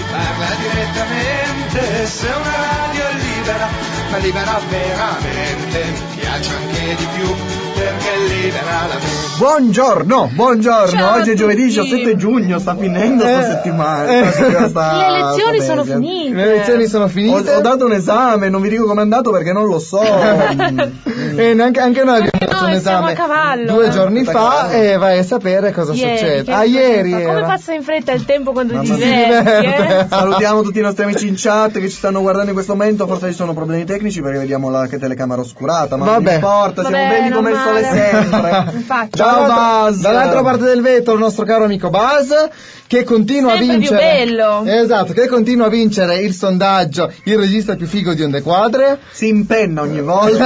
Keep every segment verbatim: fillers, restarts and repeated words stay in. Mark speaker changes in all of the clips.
Speaker 1: parla direttamente, se una radio è libera, ma libera veramente, mi piace anche di più, perché libera la mente.
Speaker 2: Buongiorno, buongiorno,
Speaker 3: Ciao
Speaker 2: oggi è giovedì diciassette giugno, sta finendo
Speaker 4: Eh,
Speaker 2: questa settimana.
Speaker 4: eh,
Speaker 2: questa,
Speaker 3: Le lezioni
Speaker 2: questa
Speaker 3: sono
Speaker 2: media.
Speaker 3: finite.
Speaker 4: Le lezioni sono finite.
Speaker 2: Ho, ho dato un esame, non vi dico com'è andato perché non lo so.
Speaker 4: E neanche, anche noi abbiamo
Speaker 3: Anche
Speaker 4: fatto
Speaker 3: noi
Speaker 4: un
Speaker 3: siamo
Speaker 4: esame
Speaker 3: a cavallo,
Speaker 4: due
Speaker 3: eh.
Speaker 4: giorni
Speaker 2: A
Speaker 4: fa
Speaker 2: cavallo.
Speaker 4: e vai a sapere cosa
Speaker 3: Ieri,
Speaker 4: succede.
Speaker 3: che
Speaker 4: Ah, ieri
Speaker 3: fa- Come
Speaker 4: era.
Speaker 3: passa in fretta il tempo quando ti
Speaker 2: Mamma mia.
Speaker 3: diverti, eh?
Speaker 2: Salutiamo tutti i nostri amici in chat che ci stanno guardando in questo momento, forse ci sono problemi tecnici perché vediamo la che telecamera oscurata, ma non
Speaker 4: Vabbè.
Speaker 2: importa, siamo
Speaker 3: Vabbè,
Speaker 2: belli come il sole
Speaker 3: normale.
Speaker 2: sempre.
Speaker 3: Infatti.
Speaker 2: Ciao Buzz!
Speaker 4: Dall'altra parte del vetro il nostro caro amico Buzz che continua
Speaker 3: Sempre
Speaker 4: a
Speaker 3: più
Speaker 4: vincere.
Speaker 3: bello.
Speaker 4: Esatto, che continua a vincere il sondaggio il regista più figo di Onde Quadre.
Speaker 2: Si impenna ogni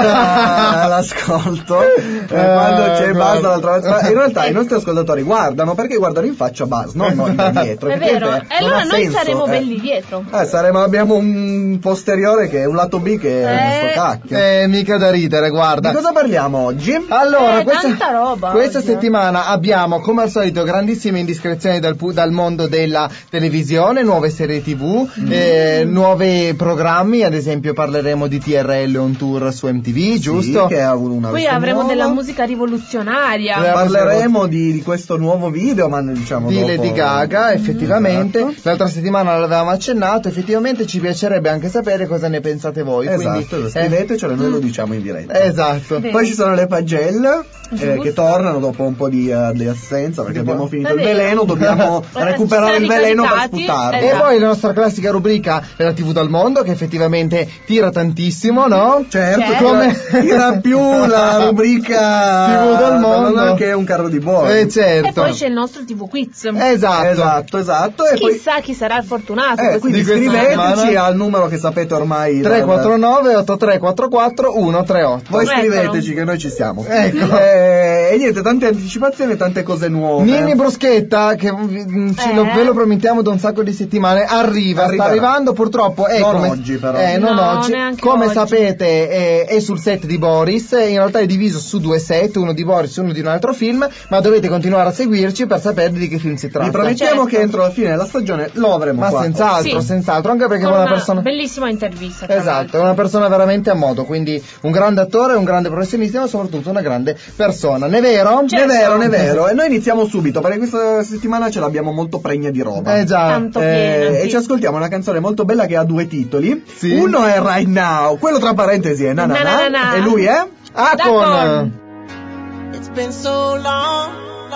Speaker 2: volta l'ascolto eh, quando c'è
Speaker 4: Eh,
Speaker 2: Buzz
Speaker 4: guarda.
Speaker 2: dall'altra parte. Ma in realtà i nostri ascoltatori guardano perché guardano in faccia Buzz, non noi da dietro.
Speaker 3: È
Speaker 2: perché
Speaker 3: vero,
Speaker 2: non
Speaker 3: e allora
Speaker 2: ha
Speaker 3: noi
Speaker 2: senso,
Speaker 3: saremo
Speaker 2: eh.
Speaker 3: belli dietro.
Speaker 2: Eh, saremo, abbiamo un posteriore che è un lato B che è
Speaker 3: Eh.
Speaker 2: sto cacchio.
Speaker 4: Eh, mica da ridere, guarda.
Speaker 2: Di cosa parliamo oggi?
Speaker 4: Allora,
Speaker 3: Eh,
Speaker 4: questa,
Speaker 3: tanta roba
Speaker 4: questa
Speaker 3: oggi, eh.
Speaker 4: settimana abbiamo come al solito grandissime indiscrezioni dal, pu- dal mondo della televisione, nuove serie tv,
Speaker 2: Mm.
Speaker 4: eh, nuovi programmi, ad esempio parleremo di T R L on tour su M T V, giusto?
Speaker 2: Sì, che ha avuto una
Speaker 3: Poi
Speaker 2: veste
Speaker 3: avremo
Speaker 2: nuova.
Speaker 3: della musica rivoluzionaria.
Speaker 4: Eh,
Speaker 2: Parleremo di, di questo nuovo video, ma diciamo
Speaker 4: Di
Speaker 2: dopo.
Speaker 4: Lady Gaga, effettivamente.
Speaker 2: Esatto.
Speaker 4: L'altra settimana l'avevamo accennato, effettivamente ci piacerebbe anche sapere cosa ne pensate voi.
Speaker 2: Esatto,
Speaker 4: quindi, eh,
Speaker 2: scrivetecelo e noi lo diciamo in diretta.
Speaker 4: esatto.
Speaker 3: Bene.
Speaker 2: Poi ci sono le pagelle eh,
Speaker 3: Giusto.
Speaker 2: che tornano dopo un po' di, eh, di assenza perché
Speaker 4: Tipo-
Speaker 2: abbiamo finito
Speaker 3: È
Speaker 2: il
Speaker 3: vero.
Speaker 2: veleno, dobbiamo
Speaker 3: Eh,
Speaker 2: recuperare
Speaker 3: ci
Speaker 2: il
Speaker 3: siamo
Speaker 2: veleno per
Speaker 3: ricaricati.
Speaker 2: sputarlo.
Speaker 4: E
Speaker 3: Esatto.
Speaker 4: poi la nostra classica rubrica è la T V dal mondo, che effettivamente tira tantissimo, no?
Speaker 2: Certo,
Speaker 3: Certo.
Speaker 2: come tira più la rubrica
Speaker 4: T V dal mondo.
Speaker 2: che è un carro di buoni.
Speaker 4: Eh, certo.
Speaker 3: E poi c'è il nostro T V quiz.
Speaker 4: Esatto.
Speaker 2: Esatto, esatto. E poi
Speaker 3: Chissà chi sarà il fortunato.
Speaker 2: eh,
Speaker 3: questa
Speaker 2: quindi
Speaker 4: di questa
Speaker 2: scriveteci
Speaker 4: settimana.
Speaker 2: al numero che sapete ormai.
Speaker 4: tre quattro nove otto tre quattro quattro uno tre otto.
Speaker 2: Voi
Speaker 3: Eccolo.
Speaker 2: scriveteci che noi ci siamo.
Speaker 4: Ecco.
Speaker 2: Eh, e niente, tante anticipazioni e tante cose nuove.
Speaker 4: Nini Bruschetta, che mm, ci
Speaker 3: Eh.
Speaker 4: lo, ve lo promettiamo da un sacco di settimane, arriva,
Speaker 2: Arriverà.
Speaker 4: sta arrivando purtroppo. È
Speaker 2: Non
Speaker 4: come,
Speaker 2: oggi, però.
Speaker 4: Eh, non
Speaker 3: No,
Speaker 4: oggi.
Speaker 3: neanche
Speaker 4: Come
Speaker 3: oggi.
Speaker 4: sapete è, è sul set di Boris, in realtà è diviso su due set, uno di Boris e uno di un altro film, ma dovete continuare a seguirci per sapere di che film si tratta.
Speaker 2: Vi promettiamo
Speaker 3: Certo.
Speaker 2: che entro la fine della stagione lo avremo
Speaker 4: Ma
Speaker 2: qua.
Speaker 4: senz'altro,
Speaker 3: Sì.
Speaker 4: senz'altro, anche perché è
Speaker 3: Con
Speaker 4: una
Speaker 3: una
Speaker 4: persona...
Speaker 3: bellissima intervista. tra
Speaker 4: Esatto, è
Speaker 3: l'altro.
Speaker 4: una persona veramente a modo, quindi un grande attore, un grande professionista, ma soprattutto una grande persona. Ne è vero?
Speaker 2: Ne è vero, ne è vero. E noi iniziamo subito perché questa settimana ce l'abbiamo molto pregna di roba.
Speaker 4: Eh già.
Speaker 3: Tanto
Speaker 2: Eh,
Speaker 3: piena,
Speaker 2: e
Speaker 3: sì.
Speaker 2: ci ascoltiamo una canzone molto bella che ha due titoli.
Speaker 4: Sì.
Speaker 2: Uno è Right Now, quello tra parentesi è Na Na
Speaker 3: Na
Speaker 2: Na,
Speaker 3: Na Na.
Speaker 2: e lui è
Speaker 4: Ah,
Speaker 3: D'accordo.
Speaker 4: con...
Speaker 5: It's been so long,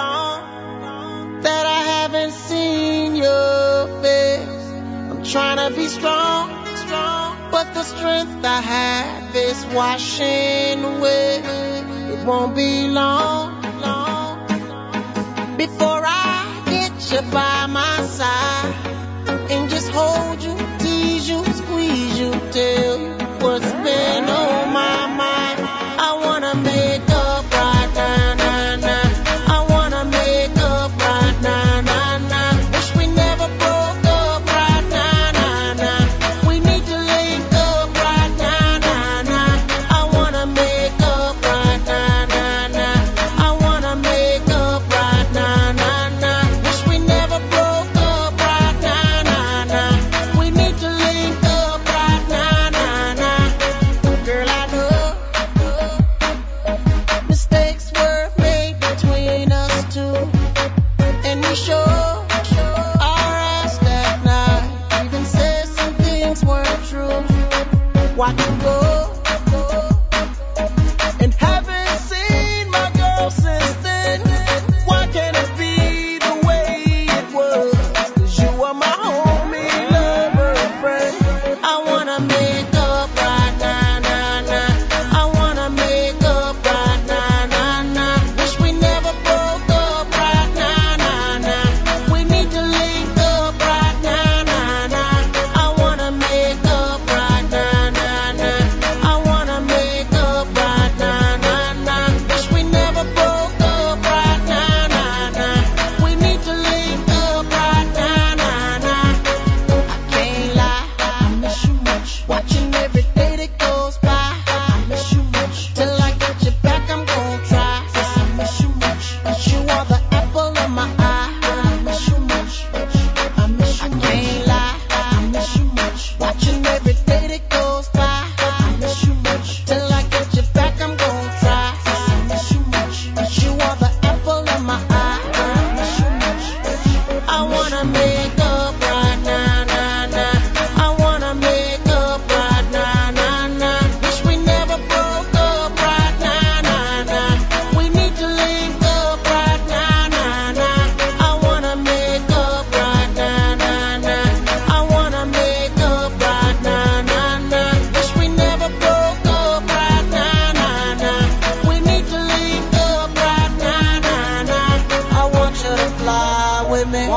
Speaker 5: long that I haven't seen your face. I'm trying to be strong, strong, but the strength I have is washing away. It won't be long, long before I get you by my side and just hold you, tease you, squeeze you, tell you what's been on my mind. I wanna make up right now, now, now. I wanna make up right now, now, now. Wish we never broke up right now, now, now. We need to link up right now, now, now. I wanna make up right now, now, now. I wanna make up right now, now, now. Wish we never broke up right now, now, now. We need to link up right now, now,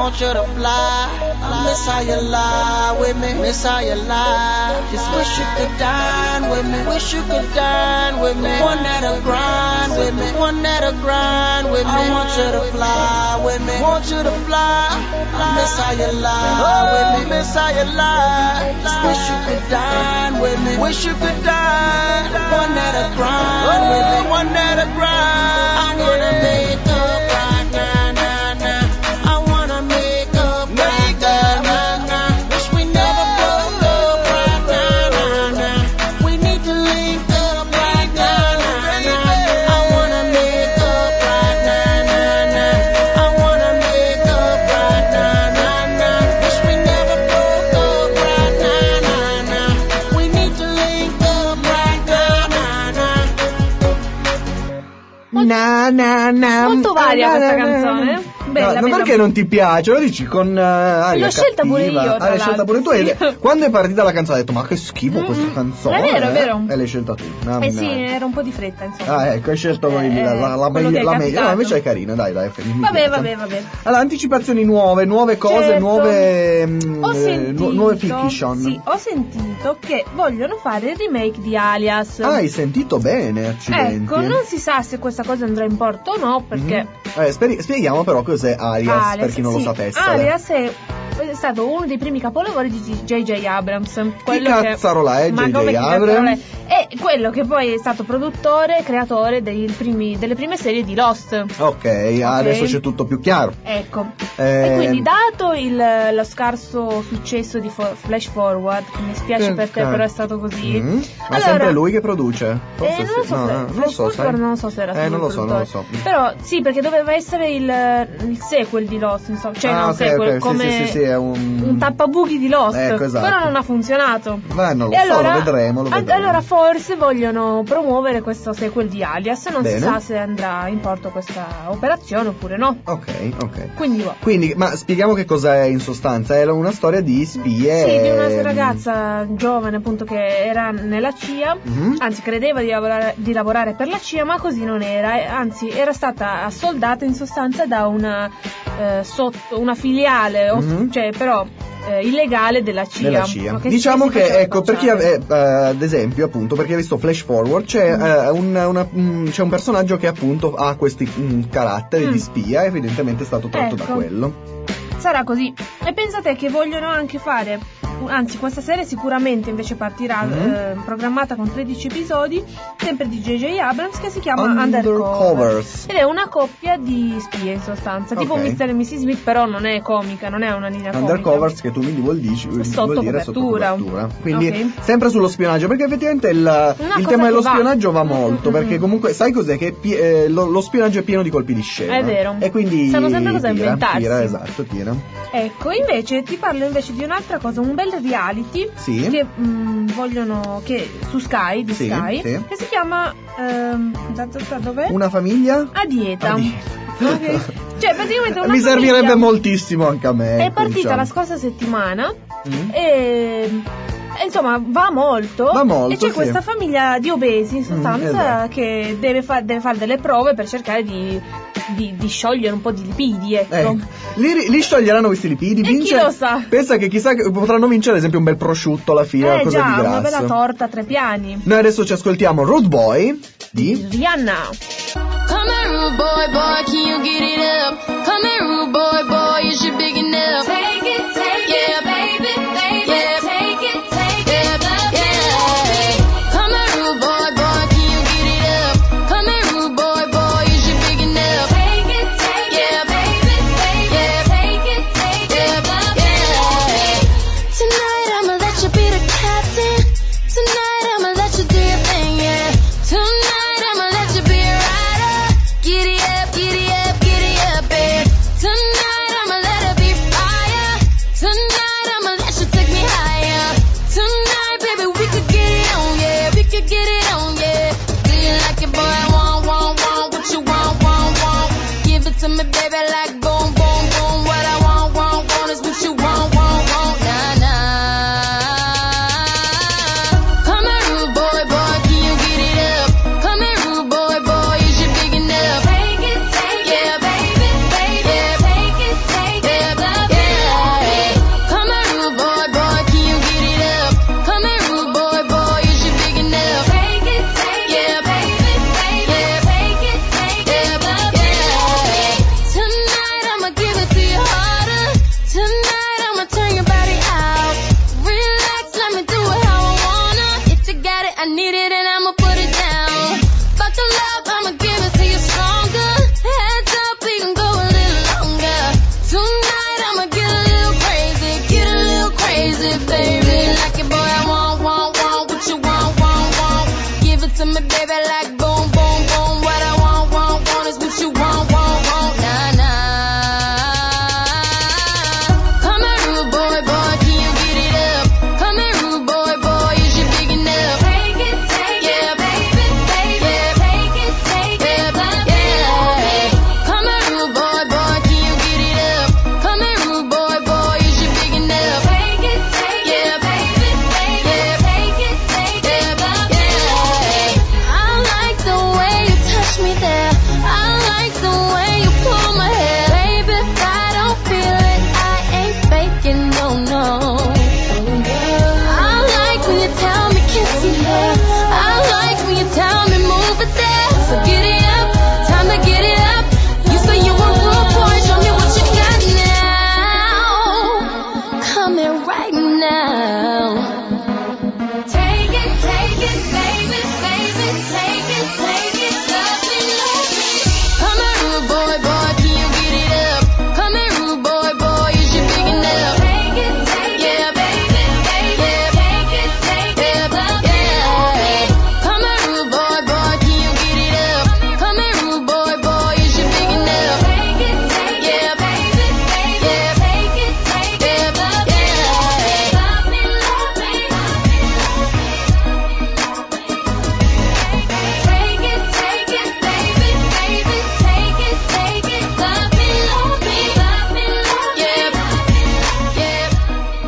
Speaker 5: want you to fly. I miss how you lie with me, miss how you lie. Just wish you could dine with me, wish you could dine with me. One that'll grind with me, one that'll grind with me. I want you to fly with me, want you to fly. I miss how you lie with me, miss how you lie. Just wish you could dine with me, wish you could dine. One that'll grind with me, one that'll grind. I wanna make up right now, now, now. I wanna make up right now, now, now. Wish we never broke up right now, now, now. We need to link up right now, now, now. I wanna make up right now, now, now. I wanna make up right now, now, now. Wish we never broke up right now, now, now. We need to link up right now, now, now.
Speaker 4: Na, na, na.
Speaker 3: Molto varia
Speaker 4: Na,
Speaker 3: questa
Speaker 4: na, na.
Speaker 3: canzone. Bella,
Speaker 4: No, non
Speaker 3: bella.
Speaker 4: perché non ti piace, lo dici con uh, aria
Speaker 3: L'ho scelta
Speaker 4: cattiva.
Speaker 3: pure io, tra
Speaker 4: Ah, l'hai scelta pure tu.
Speaker 3: l'altro,
Speaker 4: E
Speaker 3: sì.
Speaker 4: quando è partita la canzone ho detto ma che schifo questa
Speaker 3: Mm,
Speaker 4: canzone.
Speaker 3: è vero, è vero.
Speaker 4: E l'hai scelta tu. No,
Speaker 3: Eh
Speaker 4: no.
Speaker 3: sì, era un po' di fretta, insomma.
Speaker 4: Ah, ecco, hai scelto
Speaker 3: Eh,
Speaker 4: la, la, la,
Speaker 3: quello che è
Speaker 4: la meglio.
Speaker 3: capitato.
Speaker 4: No, invece è carina, dai, dai. mi
Speaker 3: Vabbè,
Speaker 4: piace.
Speaker 3: vabbè, vabbè.
Speaker 4: Allora, anticipazioni nuove, nuove cose,
Speaker 3: Certo.
Speaker 4: nuove mm,
Speaker 3: Ho
Speaker 4: eh,
Speaker 3: sentito,
Speaker 4: nu- nuove fiction.
Speaker 3: Sì, ho sentito che vogliono fare il remake di Alias.
Speaker 4: Ah, hai sentito bene, accidenti.
Speaker 3: Ecco, non si sa se questa cosa andrà in porto o no, perché
Speaker 4: Mhm. Eh, speri- spieghiamo però cos'è Alias,
Speaker 3: Alias,
Speaker 4: per chi non
Speaker 3: sì,
Speaker 4: lo sapesse.
Speaker 3: Alias è, è stato uno dei primi capolavori di J J. Abrams. Quello che-
Speaker 4: cazzarola è
Speaker 3: Ma
Speaker 4: J J.
Speaker 3: come chi
Speaker 4: Abrams?
Speaker 3: cazzarola è? È quello che poi è stato produttore e creatore dei primi- delle prime serie di Lost.
Speaker 4: Ok, adesso c'è tutto più chiaro.
Speaker 3: Ecco.
Speaker 4: Eh,
Speaker 3: E quindi dato il, lo scarso successo di Fo- Flash Forward, che mi spiace per te,
Speaker 4: Ok.
Speaker 3: però è stato così.
Speaker 4: Mhm. Ma
Speaker 3: Allora-
Speaker 4: sempre lui che produce? Forse
Speaker 3: Eh, non lo
Speaker 4: sì.
Speaker 3: so,
Speaker 4: No,
Speaker 3: se-
Speaker 4: no, non lo
Speaker 3: Flash
Speaker 4: so, sai.
Speaker 3: Forward non lo so se era
Speaker 4: Eh,
Speaker 3: solo
Speaker 4: non
Speaker 3: il
Speaker 4: lo so, non lo
Speaker 3: produttore.
Speaker 4: so.
Speaker 3: Però sì, perché doveva essere il, il sequel di Lost, insomma, cioè
Speaker 4: Ah,
Speaker 3: non
Speaker 4: ok,
Speaker 3: sequel,
Speaker 4: ok, sì,
Speaker 3: come
Speaker 4: sì, sì, sì, è un...
Speaker 3: un tappabuchi di Lost.
Speaker 4: Ecco, esatto.
Speaker 3: Però non ha funzionato.
Speaker 4: Beh, non lo
Speaker 3: E
Speaker 4: so,
Speaker 3: allora,
Speaker 4: lo vedremo, lo
Speaker 3: an-
Speaker 4: vedremo.
Speaker 3: allora forse vogliono promuovere questo sequel di Alias, non
Speaker 4: Bene.
Speaker 3: si sa se andrà in porto questa operazione oppure no.
Speaker 4: Ok, ok.
Speaker 3: Quindi va.
Speaker 4: Quindi, ma spieghiamo che cos'è in sostanza. È una storia di spie.
Speaker 3: Sì, di una
Speaker 4: ehm,
Speaker 3: ragazza giovane appunto che era nella C I A,
Speaker 4: Mhm.
Speaker 3: anzi credeva di lavorare, di lavorare per la C I A, ma così non era, eh, anzi era stata assoldata in sostanza da una, eh, sotto, una filiale, o-
Speaker 4: Mhm.
Speaker 3: cioè però eh, illegale della C I A.
Speaker 4: Della C I A.
Speaker 3: ma che
Speaker 4: Diciamo
Speaker 3: si
Speaker 4: che,
Speaker 3: faceva
Speaker 4: ecco, per chi
Speaker 3: spacciare.
Speaker 4: ave- eh, ad esempio, appunto, perché ha visto Flash Forward, c'è,
Speaker 3: Mm.
Speaker 4: eh, un, una- mm, c'è un personaggio che appunto ha questi mm, caratteri
Speaker 3: Mm.
Speaker 4: di spia, evidentemente è stato tratto da
Speaker 3: Ecco.
Speaker 4: quello.
Speaker 3: Sarà così. E pensate che vogliono anche fare, anzi questa serie sicuramente invece partirà
Speaker 4: Mhm.
Speaker 3: eh, programmata con tredici episodi, sempre di J J. Abrams, che si chiama Undercover.
Speaker 4: Undercovers.
Speaker 3: Ed è una coppia di spie in sostanza, tipo
Speaker 4: Ok.
Speaker 3: mister e missus Smith, però non è comica, non è una linea comica.
Speaker 4: Undercovers, che tu mi vuol, dici, vuol
Speaker 3: Sotto
Speaker 4: dire
Speaker 3: copertura.
Speaker 4: sotto copertura. Quindi
Speaker 3: Ok.
Speaker 4: sempre sullo spionaggio, perché effettivamente il, il
Speaker 3: cosa
Speaker 4: tema dello
Speaker 3: che va.
Speaker 4: spionaggio va
Speaker 3: Mm,
Speaker 4: molto,
Speaker 3: mm,
Speaker 4: perché
Speaker 3: mm.
Speaker 4: comunque sai cos'è? Che pi- eh, lo, lo spionaggio è pieno di colpi di scena.
Speaker 3: È vero.
Speaker 4: E quindi
Speaker 3: Sanno sempre cosa
Speaker 4: tira,
Speaker 3: inventarsi.
Speaker 4: tira, esatto, tira.
Speaker 3: Ecco, invece ti parlo invece di un'altra cosa, un bel reality
Speaker 4: Sì.
Speaker 3: che mh, vogliono, che su Sky, di
Speaker 4: Sì,
Speaker 3: Sky,
Speaker 4: sì.
Speaker 3: che si chiama, ehm, da, da, da, dov'è?
Speaker 4: Una famiglia?
Speaker 3: A dieta.
Speaker 4: A dieta.
Speaker 3: Ok. Cioè, praticamente una
Speaker 4: Mi servirebbe
Speaker 3: famiglia-
Speaker 4: moltissimo anche a me.
Speaker 3: È
Speaker 4: ecco,
Speaker 3: partita
Speaker 4: diciamo.
Speaker 3: la scorsa settimana
Speaker 4: Mm.
Speaker 3: e, e insomma va molto.
Speaker 4: Va molto,
Speaker 3: e c'è
Speaker 4: sì.
Speaker 3: questa famiglia di obesi in sostanza
Speaker 4: esatto.
Speaker 3: che deve, fa- deve fare delle prove per cercare di, di, di sciogliere un po' di lipidi, ecco.
Speaker 4: Ecco. Li, li scioglieranno questi lipidi.
Speaker 3: E
Speaker 4: vince-
Speaker 3: chi lo sa?
Speaker 4: Pensa che chissà che potranno vincere ad esempio un bel prosciutto alla fine,
Speaker 3: Eh
Speaker 4: qualcosa
Speaker 3: già,
Speaker 4: di grasso.
Speaker 3: una bella torta a tre piani.
Speaker 4: Noi adesso ci ascoltiamo Rude Boy di
Speaker 3: Rihanna.
Speaker 6: Come here, rude boy, boy, can you get it up? Come here, rude boy, boy, is you big enough? Take it, take yeah, it, baby, baby, yeah, take it, take yeah, it, yeah, yeah. Come here, rude boy, boy, can you get it up? Come here, rude boy, boy, is you big enough? Take it, take yeah, it, baby, baby, yeah, take it, take yeah, it, yeah. Tonight I'ma let you be the captain. Tonight I'ma let you do your thing, yeah. Tonight I'ma let you be a rider. Giddy up, giddy up, giddy up, babe. Tonight I'ma let it be fire. Tonight I'ma let you take me higher. Tonight, baby, we could get it on, yeah. We could get it on, yeah. Do you like it, boy? I want, want, want. What you want, want, want. Give it to me, baby, like boom, boom, boom. What I want, want, want is what you want, want, want. Nah, nah. Come here, rude boy, boy, can you get it up? Come here, rude boy, boy, is you big enough? Take it, take yeah, it, baby, baby, yeah, take it, take yeah, it, blah,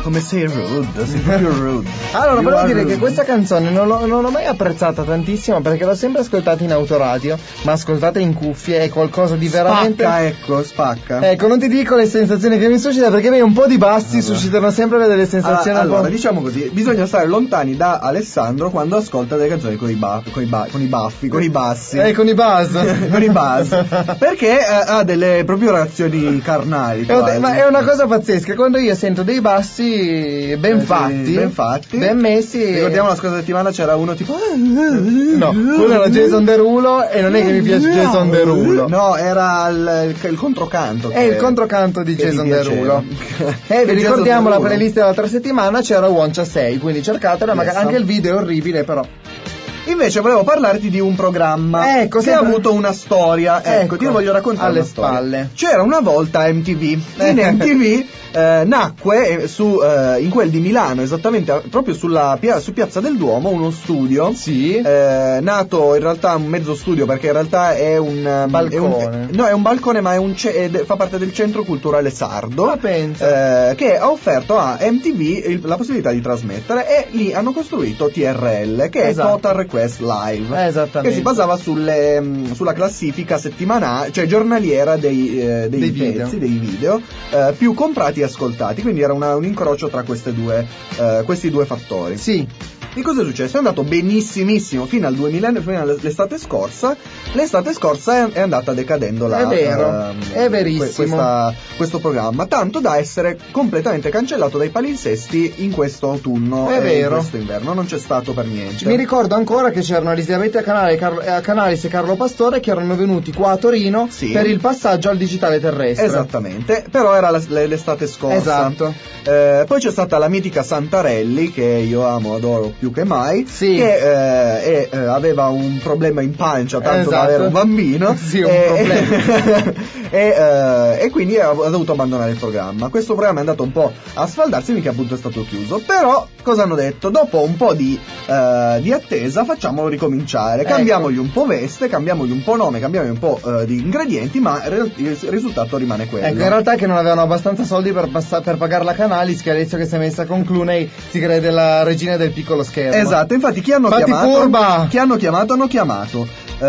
Speaker 2: come sei rude, sei proprio rude.
Speaker 4: Allora,
Speaker 2: You
Speaker 4: volevo
Speaker 2: are
Speaker 4: dire
Speaker 2: rude.
Speaker 4: che questa canzone non l'ho, non l'ho mai apprezzata tantissimo perché l'ho sempre ascoltata in autoradio, ma ascoltata in cuffie è qualcosa di veramente...
Speaker 2: Spacca, ecco, spacca.
Speaker 4: Ecco, non ti dico le sensazioni che mi suscita perché beh, un po' di bassi
Speaker 2: Vabbè.
Speaker 4: suscitano sempre delle sensazioni
Speaker 2: Ah,
Speaker 4: un po'...
Speaker 2: allora, diciamo così, bisogna stare lontani da Alessandro quando ascolta delle canzoni con i, ba- con i, ba- con i baffi, con i bassi.
Speaker 4: Eh, con i buzz.
Speaker 2: con i buzz. Perché eh, ha delle proprio reazioni carnali.
Speaker 4: È un-
Speaker 2: quasi.
Speaker 4: ma è una cosa pazzesca, quando io sento dei bassi ben
Speaker 2: Eh, sì,
Speaker 4: fatti,
Speaker 2: ben fatti.
Speaker 4: ben messi.
Speaker 2: Ricordiamo la scorsa settimana c'era uno tipo
Speaker 4: No, quello era Jason Derulo e non è che mi piace Jason Derulo.
Speaker 2: No, era il, il, il controcanto.
Speaker 4: È
Speaker 2: che-
Speaker 4: il controcanto di
Speaker 2: che
Speaker 4: Jason
Speaker 2: ti piaceva.
Speaker 4: Derulo. E vi
Speaker 2: Jason
Speaker 4: ricordiamo la
Speaker 2: Derulo.
Speaker 4: playlist dell'altra settimana, c'era Woncia sei, quindi cercatela, magari
Speaker 2: Yes.
Speaker 4: anche il video è orribile però.
Speaker 2: Invece volevo parlarti di un programma
Speaker 4: Ecco,
Speaker 2: che
Speaker 4: sempre-
Speaker 2: ha avuto una storia. Ecco,
Speaker 4: Ecco,
Speaker 2: ti voglio raccontare
Speaker 4: alle
Speaker 2: una storia.
Speaker 4: spalle.
Speaker 2: C'era una volta M T V. In M T V eh, nacque eh, su, eh, in quel di Milano, esattamente a- proprio sulla pia- su Piazza del Duomo, uno studio.
Speaker 4: Sì.
Speaker 2: Eh, nato in realtà un mezzo studio perché in realtà è un um,
Speaker 4: Balcone.
Speaker 2: è un- no, è un balcone, ma è un ce- ed- fa parte del Centro Culturale Sardo.
Speaker 4: Ma pensa.
Speaker 2: eh, che ha offerto a M T V il- la possibilità di trasmettere, e lì hanno costruito T R L, che
Speaker 4: Esatto.
Speaker 2: è Total Request Live,
Speaker 4: Eh, esattamente.
Speaker 2: che si basava sulle, mh, sulla classifica settimanale, cioè giornaliera dei, eh, dei,
Speaker 4: Dei
Speaker 2: pezzi,
Speaker 4: video.
Speaker 2: dei video eh, più comprati e ascoltati. Quindi era una- un incrocio tra queste due, eh, questi due fattori.
Speaker 4: Sì.
Speaker 2: Che cosa è successo? È andato benissimissimo fino al duemila, fino all'estate scorsa. L'estate scorsa è, è andata decadendo la,
Speaker 4: È vero,
Speaker 2: ehm,
Speaker 4: è verissimo.
Speaker 2: que- questa- questo programma, tanto da essere completamente cancellato dai palinsesti in questo autunno
Speaker 4: È
Speaker 2: e
Speaker 4: vero.
Speaker 2: in questo inverno. Non c'è stato per niente.
Speaker 4: Mi ricordo ancora che c'erano Elisabetta Canale, Carlo, eh, Canalis e Carlo Pastore che erano venuti qua a Torino
Speaker 2: Sì.
Speaker 4: per il passaggio al digitale terrestre.
Speaker 2: Esattamente, però era la- le- l'estate scorsa.
Speaker 4: Esatto.
Speaker 2: Eh, poi c'è stata la mitica Santarelli, che io amo, adoro più che mai,
Speaker 4: Sì.
Speaker 2: che eh, e, eh, aveva un problema in pancia tanto da
Speaker 4: Esatto.
Speaker 2: avere un bambino.
Speaker 4: Sì, un
Speaker 2: e,
Speaker 4: problema.
Speaker 2: e, eh, e quindi ha, ha dovuto abbandonare il programma. Questo programma è andato un po' a sfaldarsi, mica appunto è stato chiuso. Però cosa hanno detto? Dopo un po' di, eh, di attesa, facciamolo ricominciare.
Speaker 4: Ecco.
Speaker 2: Cambiamogli un po' veste, cambiamogli un po' nome, cambiamogli un po' eh, di ingredienti, ma in real- il risultato rimane quello.
Speaker 4: Ecco, in realtà è che non avevano abbastanza soldi per, passa- per pagare la Canalis, che adesso che si è messa con Clooney si crede la regina del piccolo schermo.
Speaker 2: Esatto, infatti chi hanno
Speaker 4: Fatti
Speaker 2: chiamato?
Speaker 4: furba!
Speaker 2: Chi hanno chiamato? Hanno chiamato eh,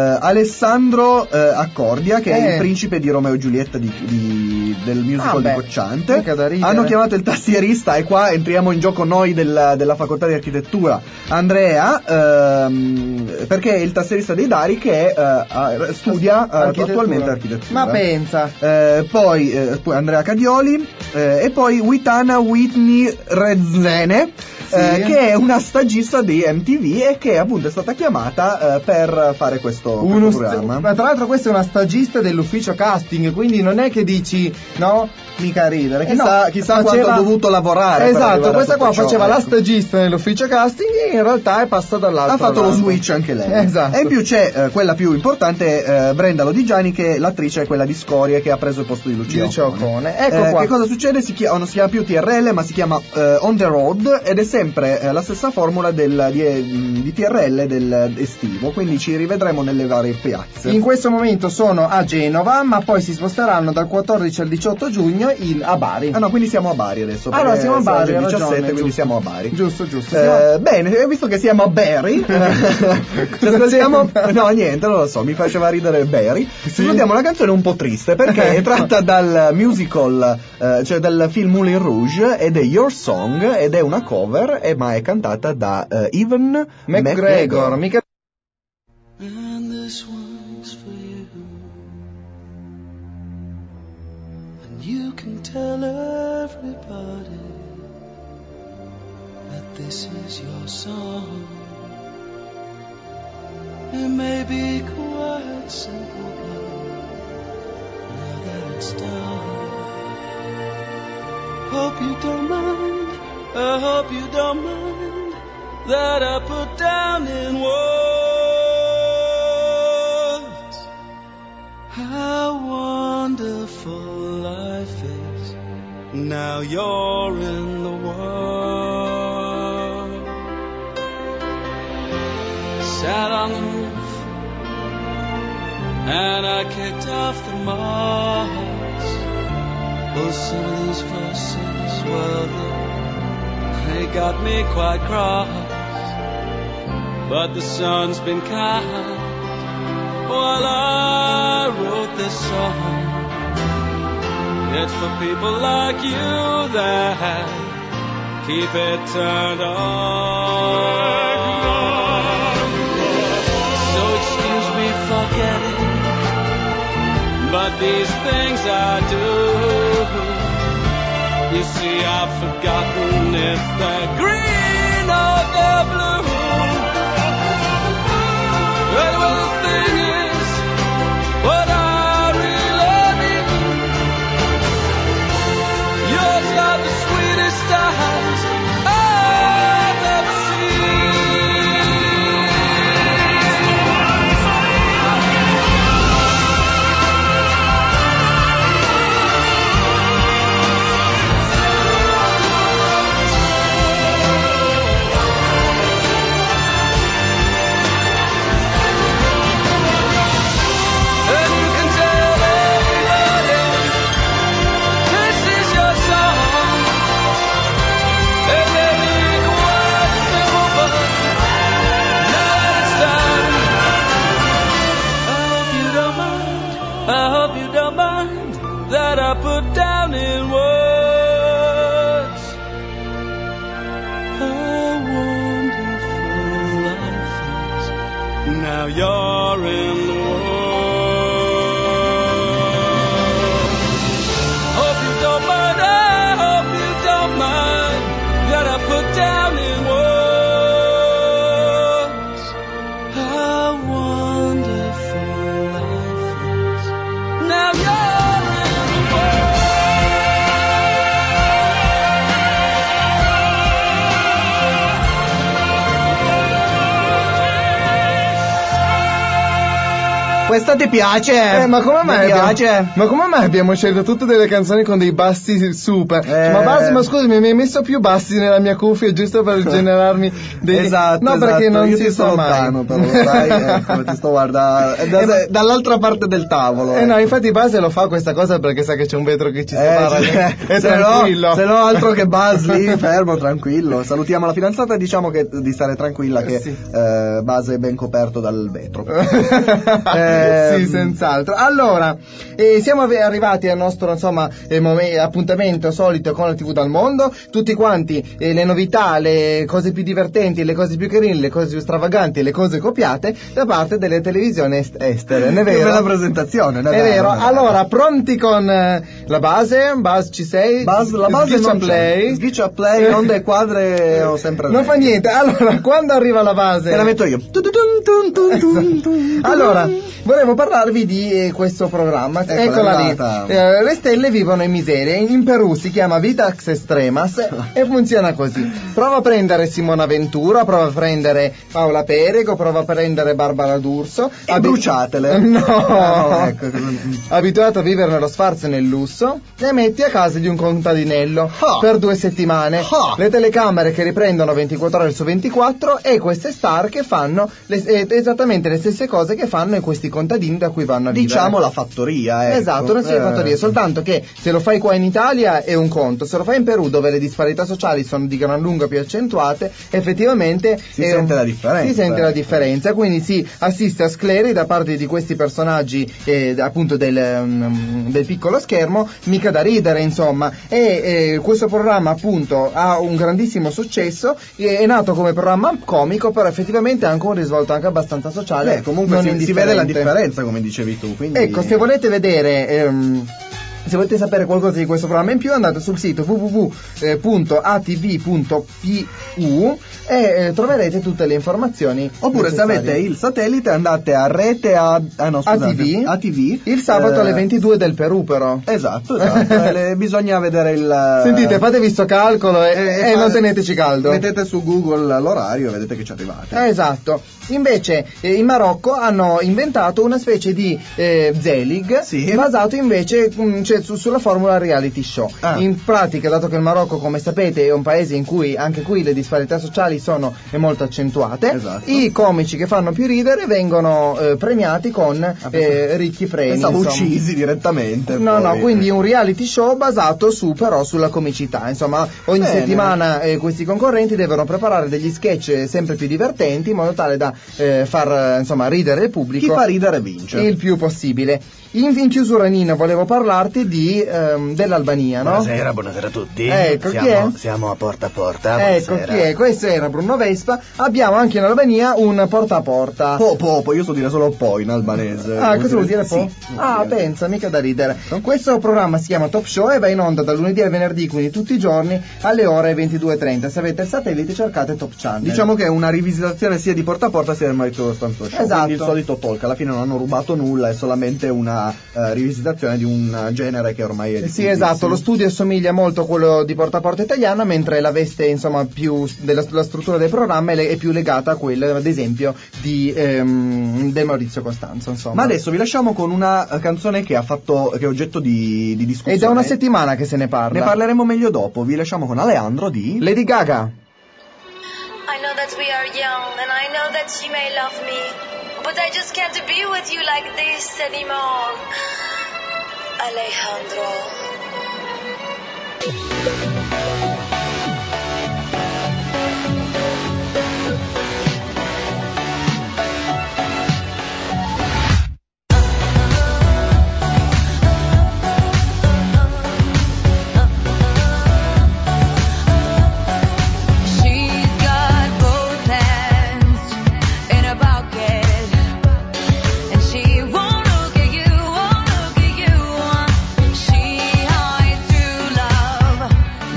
Speaker 2: Alessandro eh, Accordia, che è
Speaker 4: Eh.
Speaker 2: il principe di Romeo e Giulietta di, di- del musical
Speaker 4: Ah,
Speaker 2: di
Speaker 4: beh,
Speaker 2: Cocciante.
Speaker 4: mica da ridere.
Speaker 2: Hanno chiamato il tastierista, e qua entriamo in gioco noi del- della facoltà di architettura, Andrea, ehm, perché è il tastierista dei Dari che eh, ha- studia eh,
Speaker 4: Architettura.
Speaker 2: attualmente architettura.
Speaker 4: Ma pensa.
Speaker 2: Eh, poi, eh, poi Andrea Cadioli eh, e poi Witana Whitney Redzene, eh, che è una stagista di M T V e che appunto è stata chiamata eh, per fare questo,
Speaker 4: Uno
Speaker 2: questo
Speaker 4: sta-
Speaker 2: programma.
Speaker 4: ma tra l'altro questa è una stagista dell'ufficio casting, quindi non è che dici no, mica ridere.
Speaker 2: Eh, chissà- chissà quanto ha dovuto lavorare per
Speaker 4: Esatto,
Speaker 2: arrivare a
Speaker 4: questa
Speaker 2: tutto
Speaker 4: qua
Speaker 2: ciò,
Speaker 4: faceva la
Speaker 2: ecco.
Speaker 4: stagista nell'ufficio casting e in realtà è passata dall'altro
Speaker 2: Ha fatto lo
Speaker 4: lato.
Speaker 2: switch anche lei.
Speaker 4: Esatto.
Speaker 2: E in più c'è eh, quella più importante, eh, Brenda Lodigiani, che l'attrice è quella di Scorie, che ha preso il posto di Lucia
Speaker 4: Lucia
Speaker 2: Occone.
Speaker 4: Occone. Ecco
Speaker 2: Eh,
Speaker 4: qua.
Speaker 2: Che cosa succede? Si chiama, non si chiama più T R L, ma si chiama eh, On the Road, ed è sempre eh, la stessa formula del, di, eh, di T R L del estivo, quindi ci rivedremo nelle varie piazze.
Speaker 4: In questo momento sono a Genova, ma poi si sposteranno dal quattordici al diciotto giugno in- a Bari.
Speaker 2: Ah no, quindi siamo a Bari adesso.
Speaker 4: Allora,
Speaker 2: perché
Speaker 4: siamo a Bari,
Speaker 2: oggi è
Speaker 4: hai
Speaker 2: il diciassette,
Speaker 4: ragione,
Speaker 2: quindi
Speaker 4: giusto.
Speaker 2: siamo a Bari.
Speaker 4: Giusto, giusto.
Speaker 2: Eh,
Speaker 4: siamo-
Speaker 2: bene, visto che siamo a Barry, ci ascoltiamo. No, niente, non lo so, mi faceva ridere Barry. Ci ascoltiamo una canzone un po' triste perché è tratta dal musical, eh, cioè dal film Moulin Rouge, ed è Your Song, ed è una cover, e ma è cantata da eh, Ewan
Speaker 4: McGregor, mica
Speaker 5: And this one's for you. And you can tell everybody that this is your song. It may be quite simple, but now that it's done, hope you don't mind, I hope you don't mind that I put down in words how wonderful life is now you're in the world. Sat on the roof and I kicked off the moss. Oh, some of these verses, well, they're
Speaker 7: they got me quite cross, but the sun's been kind while I wrote this song. It's for people like you that keep it turned on. So excuse me for getting, but these things I do, you see I've forgotten if they're green or they're blue. Well, well, the thing is, what I really need, yours are the sweetest eyes I've ever that I put down in words. How wonderful life is. Now you're in the world. Hope you don't mind, I hope you don't mind that I put down in words. How wonderful life is. Now you're
Speaker 2: Questa ti piace?
Speaker 4: Eh, ma come mai?
Speaker 2: Ti piace?
Speaker 4: Abbiamo, ma come mai abbiamo scelto tutte delle canzoni con dei bassi super?
Speaker 2: Eh.
Speaker 4: Ma bassi, ma scusami, mi hai messo più bassi nella mia cuffia giusto per generarmi dei...
Speaker 2: Esatto,
Speaker 4: no,
Speaker 2: esatto.
Speaker 4: perché non
Speaker 2: Io
Speaker 4: si
Speaker 2: ti sto
Speaker 4: sa mai.
Speaker 2: lontano, però lo sai, ecco, ti sto guardando da-
Speaker 4: Eh,
Speaker 2: dall'altra parte del tavolo.
Speaker 4: Eh
Speaker 2: ecco.
Speaker 4: no, infatti Base lo fa questa cosa perché sa che c'è un vetro che ci
Speaker 2: Eh,
Speaker 4: separa.
Speaker 2: cioè,
Speaker 4: è
Speaker 2: se
Speaker 4: tranquillo.
Speaker 2: no, se no altro che Buzz lì, fermo, tranquillo. Salutiamo la fidanzata e diciamo che di stare tranquilla che
Speaker 4: Sì.
Speaker 2: eh, Buzz è ben coperto dal vetro.
Speaker 4: Sì,
Speaker 2: Eh,
Speaker 4: senz'altro. Allora, eh, siamo ave- arrivati al nostro insomma eh, mom- appuntamento solito con la tivù dal mondo. Tutti quanti eh, le novità, le cose più divertenti, le cose più carine, le cose più stravaganti, le cose copiate da parte delle televisioni est- estere. Ne è
Speaker 2: Che
Speaker 4: vero?
Speaker 2: bella presentazione, no?
Speaker 4: È
Speaker 2: Dai,
Speaker 4: vero.
Speaker 2: dai, dai.
Speaker 4: Allora, pronti con eh, la base? Buzz, ci sei?
Speaker 2: Buzz, la base
Speaker 4: Switch
Speaker 2: non
Speaker 4: a play.
Speaker 2: c'è. Switch a play, onde quadre ho sempre
Speaker 4: Non fa
Speaker 2: detto.
Speaker 4: niente. Allora, quando arriva la base?
Speaker 2: Te la metto io. Tu, tu, tun, tun, tun, tun, tun.
Speaker 4: Allora, volevo parlarvi di eh, questo programma.
Speaker 2: Ecco,
Speaker 4: Eccola
Speaker 2: è
Speaker 4: lì.
Speaker 2: arrivata.
Speaker 4: Eh, le stelle vivono in miseria. In Perù si chiama Vitax Extremas e funziona così. Prova a prendere Simona Ventura, prova a prendere Paola Perego, prova a prendere Barbara D'Urso.
Speaker 2: E
Speaker 4: Abi-
Speaker 2: bruciatele.
Speaker 4: No.
Speaker 2: Ah, no, ecco.
Speaker 4: Abituato a vivere nello sfarzo e nel lusso, le metti a casa di un contadinello
Speaker 2: Ah.
Speaker 4: per due settimane.
Speaker 2: Ah.
Speaker 4: Le telecamere che riprendono ventiquattro ore su ventiquattro e queste star che fanno le- eh, esattamente le stesse cose che fanno in questi contadini da cui vanno a vivere.
Speaker 2: Diciamo la fattoria, ecco.
Speaker 4: Esatto, una serie di
Speaker 2: Eh,
Speaker 4: fattorie, soltanto che se lo fai qua in Italia è un conto, se lo fai in Perù dove le disparità sociali sono di gran lunga più accentuate, effettivamente
Speaker 2: Si
Speaker 4: è
Speaker 2: sente
Speaker 4: un-
Speaker 2: la differenza.
Speaker 4: Si sente la differenza, quindi si assiste a scleri da parte di questi personaggi eh, appunto del, mm, del piccolo schermo, mica da ridere insomma, e eh, questo programma appunto ha un grandissimo successo, è, è nato come programma comico, però effettivamente ha anche un risvolto anche abbastanza sociale.
Speaker 2: Beh, comunque
Speaker 4: non
Speaker 2: si, si vede la
Speaker 4: indifferente.
Speaker 2: differenza, come dicevi tu. Quindi...
Speaker 4: Ecco, se volete vedere, ehm, se volete sapere qualcosa di questo programma in più, andate sul sito w w w punto a t v punto p u e eh, troverete tutte le informazioni.
Speaker 2: Oppure se
Speaker 4: necessarie.
Speaker 2: avete il satellite andate a rete a, ah, no, scusate,
Speaker 4: A T V?
Speaker 2: A T V
Speaker 4: Il sabato
Speaker 2: eh,
Speaker 4: alle ventidue del Perù, però.
Speaker 2: Esatto, esatto. Eh, le- bisogna vedere il.
Speaker 4: Sentite, fatevi sto calcolo e,
Speaker 2: eh,
Speaker 4: e
Speaker 2: fa-
Speaker 4: non teneteci caldo.
Speaker 2: Mettete su Google l'orario e vedete che ci arrivate.
Speaker 4: Eh, esatto. Invece eh, in Marocco hanno inventato una specie di eh, Zelig
Speaker 2: Sì.
Speaker 4: basato invece mh, cioè, su- sulla formula reality show.
Speaker 2: Ah.
Speaker 4: In pratica, dato che il Marocco, come sapete, è un paese in cui anche qui le disparità sociali sono eh, molto accentuate,
Speaker 2: Esatto.
Speaker 4: i comici che fanno più ridere vengono eh, premiati con eh, ricchi premi.
Speaker 2: Pensavo
Speaker 4: insomma.
Speaker 2: uccisi direttamente.
Speaker 4: No, no,
Speaker 2: poi-
Speaker 4: quindi un reality show basato su però sulla comicità. Insomma, ogni
Speaker 2: Bene.
Speaker 4: settimana eh, questi concorrenti devono preparare degli sketch sempre più divertenti in modo tale da eh, far eh, insomma ridere il pubblico
Speaker 2: Chi fa ridere vince.
Speaker 4: il più possibile. In, in chiusura, Nino, volevo parlarti di ehm, dell'Albania, no?
Speaker 8: Buonasera, buonasera a tutti.
Speaker 4: Ecco, chi
Speaker 8: siamo,
Speaker 4: è?
Speaker 8: siamo a porta a porta.
Speaker 4: Ecco
Speaker 8: buonasera.
Speaker 4: chi è, questo era Bruno Vespa. Abbiamo anche in Albania un porta a porta.
Speaker 2: Po, po, po, io so dire solo po in albanese.
Speaker 4: Ah, cosa vuol dire po'?
Speaker 2: Sì,
Speaker 4: Ah,
Speaker 2: vuol dire-
Speaker 4: pensa, mica da ridere. Questo programma si chiama Top Show e va in onda dal lunedì al venerdì, quindi tutti i giorni alle ore ventidue e trenta. Se avete il satellite cercate Top Channel.
Speaker 2: Diciamo che è una rivisitazione sia di porta a porta sia del marito stanzo show.
Speaker 4: Esatto.
Speaker 2: Quindi il solito talk, alla fine non hanno rubato nulla, è solamente una eh, rivisitazione di un genere che ormai è
Speaker 4: Eh Sì,
Speaker 2: diffusissimo.
Speaker 4: esatto, lo studio assomiglia molto a quello di Porta a Porta Italiana, mentre la veste, insomma, più della la struttura del programma è, le- è più legata a quella, ad esempio, di ehm, del Maurizio Costanzo, insomma.
Speaker 2: Ma adesso vi lasciamo con una eh, canzone che ha fatto che è oggetto di, di discussione.
Speaker 4: È da una settimana che se ne parla.
Speaker 2: Ne parleremo meglio dopo. Vi lasciamo con Aleandro di
Speaker 4: Lady Gaga.
Speaker 9: I know that we are young and I know that you may love me, but I just can't be with you like this anymore. Alejandro.
Speaker 6: She's got both hands in her pocket, and she won't look at you, won't look at you. She hides true love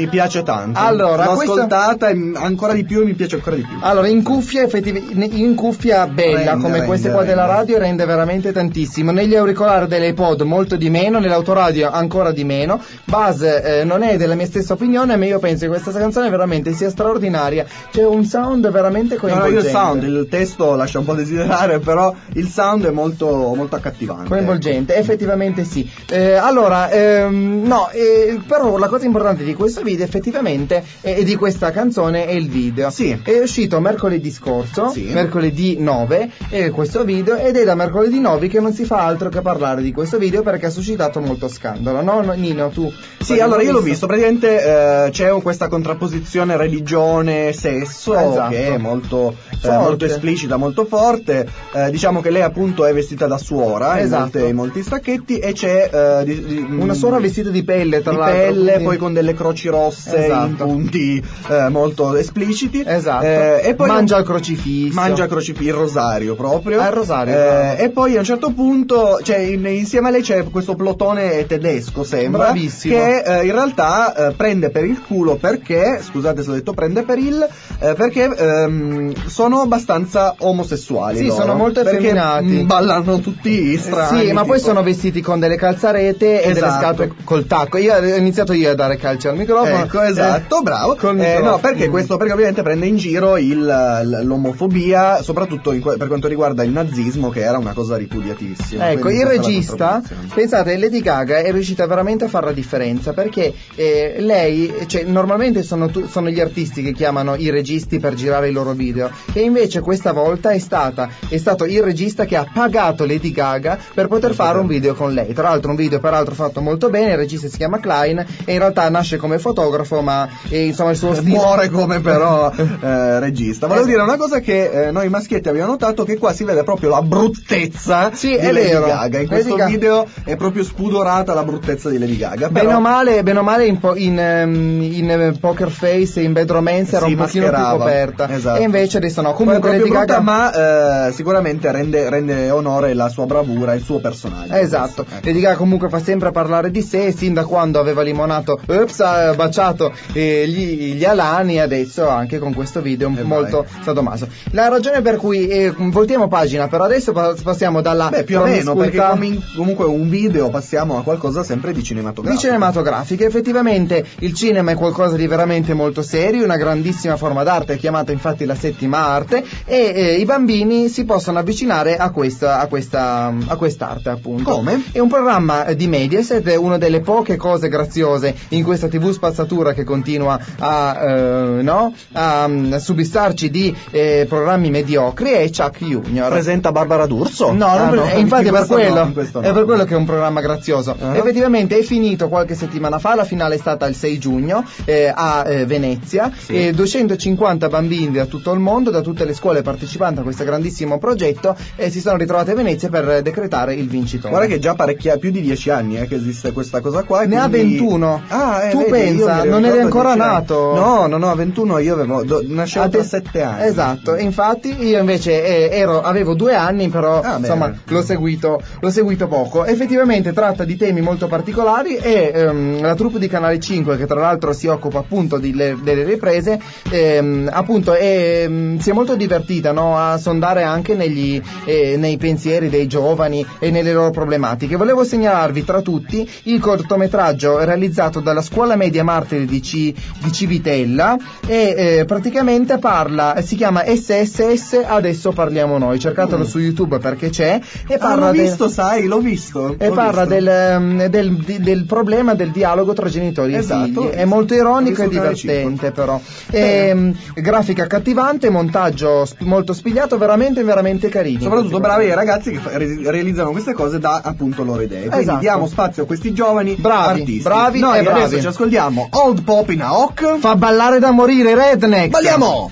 Speaker 2: Mi piace tanto.
Speaker 4: Allora,
Speaker 2: l'ho
Speaker 4: questo...
Speaker 2: ascoltata e ancora di più e mi piace ancora di più.
Speaker 4: Allora, in cuffia, effettivamente, in cuffia bella
Speaker 2: Rende,
Speaker 4: come
Speaker 2: rende,
Speaker 4: queste qua
Speaker 2: rende.
Speaker 4: della radio rende veramente tantissimo. Negli auricolari dell'iPod molto di meno, nell'autoradio ancora di meno. Buzz eh, non è della mia stessa opinione, ma io penso che questa canzone veramente sia straordinaria. C'è un sound veramente
Speaker 2: No, no,
Speaker 4: coinvolgente.
Speaker 2: io il sound, il testo lascia un po' desiderare, però il sound è molto, molto accattivante.
Speaker 4: Coinvolgente, effettivamente sì. Eh, allora, ehm, no, eh, però la cosa importante di questo video effettivamente e eh, di questa canzone è il video.
Speaker 2: Sì.
Speaker 4: È uscito mercoledì scorso,
Speaker 2: Sì.
Speaker 4: mercoledì nove, eh, questo video, ed è da mercoledì nove che non si fa altro che parlare di questo video perché ha suscitato molto scandalo, no? no Nino, tu?
Speaker 2: Sì, allora io l'ho visto, praticamente eh, c'è un- questa contrapposizione religione-sesso
Speaker 4: Esatto.
Speaker 2: che è molto, eh,
Speaker 4: Forte.
Speaker 2: molto esplicita, molto forte. Eh, diciamo che lei appunto è vestita da suora in,
Speaker 4: Esatto.
Speaker 2: molte- in molti stacchetti e c'è eh, di- di-
Speaker 4: Una suora vestita di pelle, tra
Speaker 2: di
Speaker 4: l'altro.
Speaker 2: pelle,
Speaker 4: quindi-
Speaker 2: poi con delle croci rosse
Speaker 4: Esatto.
Speaker 2: in punti eh, molto espliciti.
Speaker 4: Esatto.
Speaker 2: Eh, e poi
Speaker 4: mangia il crocifisso.
Speaker 2: Mangia il crocifisso, il rosario proprio.
Speaker 4: Ah, il rosario,
Speaker 2: Eh,
Speaker 4: bravo.
Speaker 2: e poi a un certo punto, cioè, in- insieme a lei c'è questo plotone tedesco, sembra.
Speaker 4: Bravissimo.
Speaker 2: Che eh, in realtà eh, prende per il culo perché, scusate se ho detto prende per il, eh, perché ehm, sono abbastanza omosessuali.
Speaker 4: Sì,
Speaker 2: loro,
Speaker 4: sono molto
Speaker 2: perché,
Speaker 4: effeminati.
Speaker 2: mm, ballano tutti strani.
Speaker 4: Sì, ma poi
Speaker 2: tipo-
Speaker 4: sono vestiti con delle calzarete e delle
Speaker 2: Esatto.
Speaker 4: scatole col tacco. Io ho iniziato io a dare calci al microfono.
Speaker 2: Ecco, esatto,
Speaker 4: Eh,
Speaker 2: bravo.
Speaker 4: col
Speaker 2: Eh,
Speaker 4: microfono.
Speaker 2: no, perché questo? Perché ovviamente prende in giro il, l- l'omofobia, soprattutto in que- per quanto riguarda il nazismo, che era una cosa ripudiatissima.
Speaker 4: Ecco,
Speaker 2: Quindi
Speaker 4: il
Speaker 2: questa è la
Speaker 4: regista,
Speaker 2: contrapposizione.
Speaker 4: pensate, Lady Gaga è riuscita veramente a fare la differenza perché eh, lei, cioè normalmente sono, tu- sono gli artisti che chiamano i registi per girare i loro video e invece questa volta è stata è stato il regista che ha pagato Lady Gaga per poter fare un video con lei. Tra l'altro un video peraltro fatto molto bene, il regista si chiama Klein e in realtà nasce come fotografo ma eh, insomma il suo stile
Speaker 2: Muore come però eh, regista. Volevo dire una cosa che eh, noi maschietti abbiamo notato, che qua si vede proprio la bruttezza
Speaker 4: Sì,
Speaker 2: di
Speaker 4: è
Speaker 2: Lady
Speaker 4: vero.
Speaker 2: Gaga. In
Speaker 4: Lady
Speaker 2: questo
Speaker 4: Gaga-
Speaker 2: video è proprio spudorata la bruttezza di Lady Gaga.
Speaker 4: Bene
Speaker 2: però-
Speaker 4: o male, bene o male in, po- in, ehm, in, eh, Poker Face e in Bad Romance era
Speaker 2: Sì,
Speaker 4: un pochino più
Speaker 2: mascherava.
Speaker 4: coperta
Speaker 2: Esatto.
Speaker 4: e invece adesso no.
Speaker 2: Comunque
Speaker 4: Comunque
Speaker 2: è
Speaker 4: Lady
Speaker 2: proprio
Speaker 4: Gaga
Speaker 2: brutta, ma eh, sicuramente rende, rende onore la sua bravura, il suo personaggio.
Speaker 4: Esatto,
Speaker 2: Questo, ecco.
Speaker 4: Lady Gaga comunque fa sempre parlare di sé, sin da quando aveva limonato, ups, ha baciato eh, gli, gli alani, adesso anche con questo video
Speaker 2: Eh,
Speaker 4: molto sadomaso. La ragione per cui eh, voltiamo pagina, però adesso pa- passiamo dalla
Speaker 2: Beh, più o meno, perché
Speaker 4: promiscuità-
Speaker 2: come in- comunque un video passiamo a qualcosa sempre di cinematografico.
Speaker 4: di cinematografiche. Effettivamente il cinema è qualcosa di veramente molto serio, una grandissima forma d'arte, è chiamata infatti la settima arte e eh, i bambini si possono avvicinare a questa, a questa, a quest'arte appunto.
Speaker 2: Come?
Speaker 4: È un programma eh, di Mediaset, è una delle poche cose graziose in questa tivù spazzatura che continua a, eh, no? a, mm, subissarci di eh, programmi mediocri, è Chuck Junior.
Speaker 2: Presenta Barbara D'Urso?
Speaker 4: No,
Speaker 2: Ah,
Speaker 4: non pre-
Speaker 2: no,
Speaker 4: infatti
Speaker 2: in
Speaker 4: è per
Speaker 2: questo no,
Speaker 4: quello,
Speaker 2: in questo no.
Speaker 4: è per quello che è un programma grazioso.
Speaker 2: Ah.
Speaker 4: Effettivamente è finito qualche settimana fa, la finale è stata il sei giugno eh, a eh, Venezia
Speaker 2: Sì.
Speaker 4: e duecentocinquanta bambini da tutto il mondo, da tutte le scuole partecipanti a questo grandissimo progetto e si sono ritrovati a Venezia per decretare il vincitore.
Speaker 2: Guarda che già parecchia, più di dieci anni eh, che esiste questa cosa qua. e
Speaker 4: Ne ha
Speaker 2: quindi-
Speaker 4: ventuno.
Speaker 2: Ah, eh,
Speaker 4: Tu
Speaker 2: vedi,
Speaker 4: pensa,
Speaker 2: io mi
Speaker 4: non eri
Speaker 2: ricordo
Speaker 4: ancora
Speaker 2: dieci anni.
Speaker 4: nato.
Speaker 2: No, no, no, ventuno io avevo, do, nascevo da
Speaker 4: Ade-
Speaker 2: sette anni.
Speaker 4: Esatto, e infatti io invece eh, ero, avevo due anni, però
Speaker 2: Ah, bene.
Speaker 4: insomma l'ho seguito, l'ho seguito poco. Effettivamente tratta di temi molto particolari e ehm, la troupe di Canale cinque, che tra l'altro si occupa appunto di le- delle riprese, ehm, appunto è, ehm, si è molto divertita, no, a sondare anche negli, eh, nei pensieri dei giovani e nelle loro problematiche. Volevo segnalarvi tra tutti il cortometraggio realizzato dalla Scuola Media Martiri di, C, di Civitella e eh, praticamente parla, si chiama S S S Adesso Parliamo Noi, cercatelo
Speaker 2: Mm.
Speaker 4: su YouTube perché c'è e
Speaker 2: Ah,
Speaker 4: parla
Speaker 2: l'ho
Speaker 4: del-
Speaker 2: visto, sai, l'ho visto.
Speaker 4: e
Speaker 2: l'ho
Speaker 4: parla
Speaker 2: visto.
Speaker 4: del, ehm, del, di- del problema del dialogo tra genitori
Speaker 2: Esatto,
Speaker 4: e figli.
Speaker 2: l'ho
Speaker 4: È
Speaker 2: visto.
Speaker 4: molto
Speaker 2: L'ho
Speaker 4: ironico
Speaker 2: visto
Speaker 4: e
Speaker 2: su Canale
Speaker 4: divertente,
Speaker 2: cinque.
Speaker 4: però.
Speaker 2: Bene.
Speaker 4: Ehm, grafica accattivante, montaggio sp- molto spigliato, veramente, veramente carino.
Speaker 2: Soprattutto bravi i ragazzi che fa- re- realizzano queste cose da appunto loro idee. Quindi
Speaker 4: Esatto.
Speaker 2: diamo spazio a questi giovani
Speaker 4: Bravi,
Speaker 2: artisti.
Speaker 4: bravi
Speaker 2: Noi
Speaker 4: e bravi.
Speaker 2: adesso ci ascoltiamo Old Pop in a Hawk.
Speaker 4: Fa ballare da morire, Redneck.
Speaker 2: Balliamo!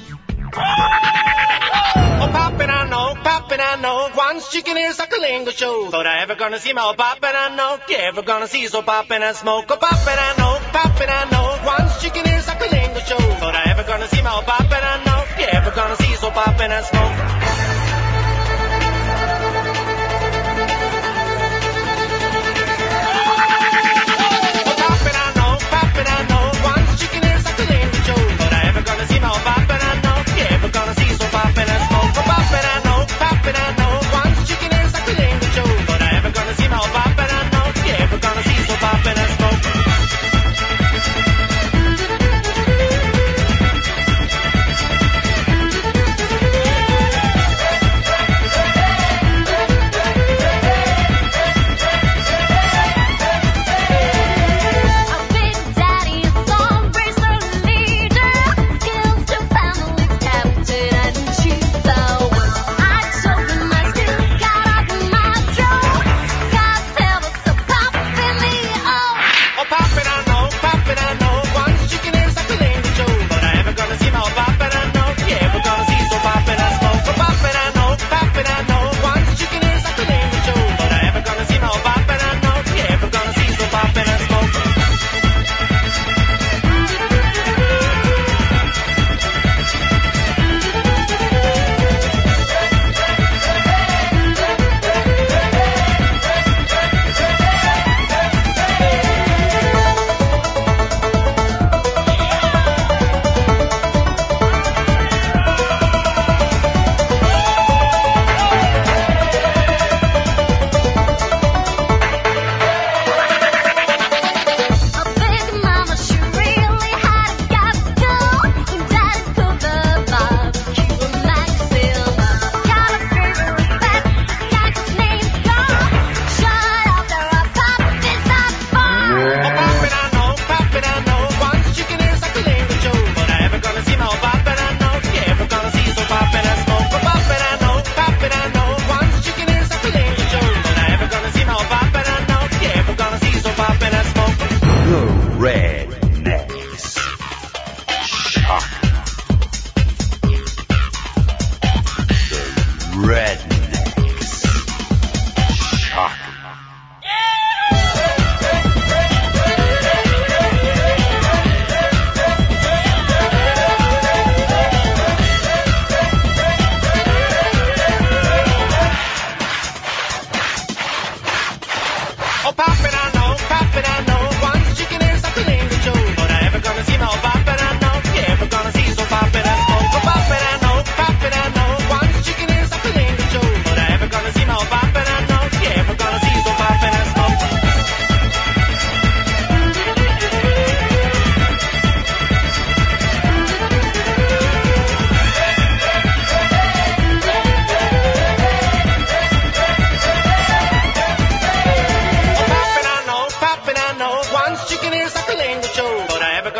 Speaker 10: Oh, poppin', I know, poppin', I know. Once chicken ears like a lingo show. Thought I ever gonna see my oh, poppin', I know. You ever gonna see so poppin' and smoke? Oh, poppin', I know, poppin', I know. Once chicken ears like a lingo show. Thought I ever gonna see my oh, poppin', I know. You ever gonna see so poppin' and smoke? Oh, poppin', I know, poppin', I know. Once chicken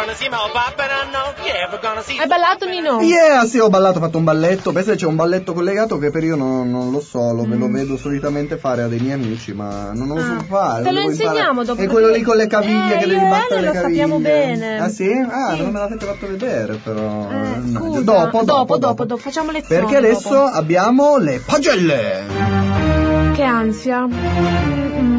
Speaker 10: gonna see my old poppin'? I know you ever gonna see.
Speaker 3: Hai ballato, Nino?
Speaker 2: Yeah, sì, ho ballato, ho fatto un balletto. Penso che c'è un balletto collegato che per io non, non lo so, lo,
Speaker 3: Mm.
Speaker 2: lo vedo solitamente fare a dei miei amici, ma non lo so
Speaker 3: Ah,
Speaker 2: fare.
Speaker 3: te lo
Speaker 2: devo imparare.
Speaker 3: insegniamo dopo,
Speaker 2: È quello
Speaker 3: perché-
Speaker 2: lì con le caviglie
Speaker 3: Eh,
Speaker 2: che
Speaker 3: io
Speaker 2: devi
Speaker 3: e
Speaker 2: battere
Speaker 3: Ale
Speaker 2: le
Speaker 3: lo
Speaker 2: caviglie.
Speaker 3: sappiamo bene.
Speaker 2: Ah sì? Ah,
Speaker 3: Sì.
Speaker 2: non me l'avete fatto vedere però.
Speaker 3: Eh,
Speaker 2: Mannaggia.
Speaker 3: scusa.
Speaker 2: Dopo, dopo,
Speaker 3: dopo,
Speaker 2: dopo.
Speaker 3: dopo, facciamo lezioni.
Speaker 2: Perché adesso
Speaker 3: dopo.
Speaker 2: abbiamo le pagelle.
Speaker 3: Che ansia. Mm.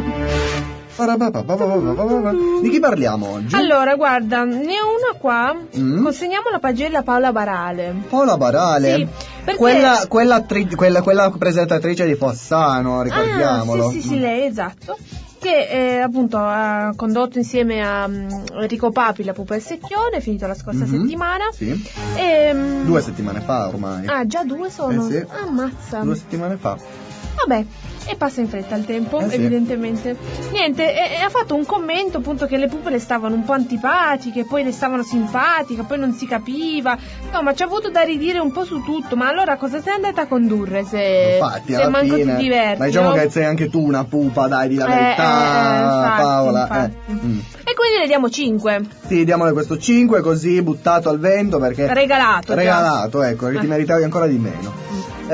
Speaker 2: Di chi parliamo oggi?
Speaker 3: Allora, guarda, ne ho una qua.
Speaker 2: Mm.
Speaker 3: Consegniamo la pagella a Paola Barale.
Speaker 2: Paola Barale.
Speaker 3: Sì, perché-
Speaker 2: Quella, quella, attri- quella, quella presentatrice di Fossano, ricordiamolo.
Speaker 3: Ah, sì, sì, sì, lei, esatto. Che eh, appunto ha condotto insieme a um, Enrico Papi la Pupa e il Secchione, è finito la scorsa
Speaker 2: Mhm,
Speaker 3: settimana.
Speaker 2: Sì.
Speaker 3: E, mm,
Speaker 2: Due settimane fa ormai.
Speaker 3: Ah, già due sono?
Speaker 2: Eh sì.
Speaker 3: Ammazza.
Speaker 2: Due settimane fa.
Speaker 3: Vabbè, e passa in fretta il tempo,
Speaker 2: Eh sì.
Speaker 3: evidentemente. Niente, e, e ha fatto un commento appunto che le pupe le stavano un po' antipatiche, poi le stavano simpatiche, poi non si capiva. Insomma, ci ha avuto da ridire un po' su tutto, ma allora cosa sei andata a condurre se,
Speaker 2: Infatti,
Speaker 3: se
Speaker 2: alla
Speaker 3: manco
Speaker 2: fine,
Speaker 3: ti diverti?
Speaker 2: ma diciamo
Speaker 3: no?
Speaker 2: che sei anche tu una pupa, dai, di la
Speaker 3: Eh,
Speaker 2: verità,
Speaker 3: eh, eh, infatti,
Speaker 2: Paola.
Speaker 3: infatti.
Speaker 2: Eh. Mm.
Speaker 3: E quindi le diamo cinque.
Speaker 2: Sì, diamole questo cinque così buttato al vento perché
Speaker 3: Regalato. già.
Speaker 2: regalato, ecco, che ti
Speaker 3: Eh.
Speaker 2: meritavi ancora di meno.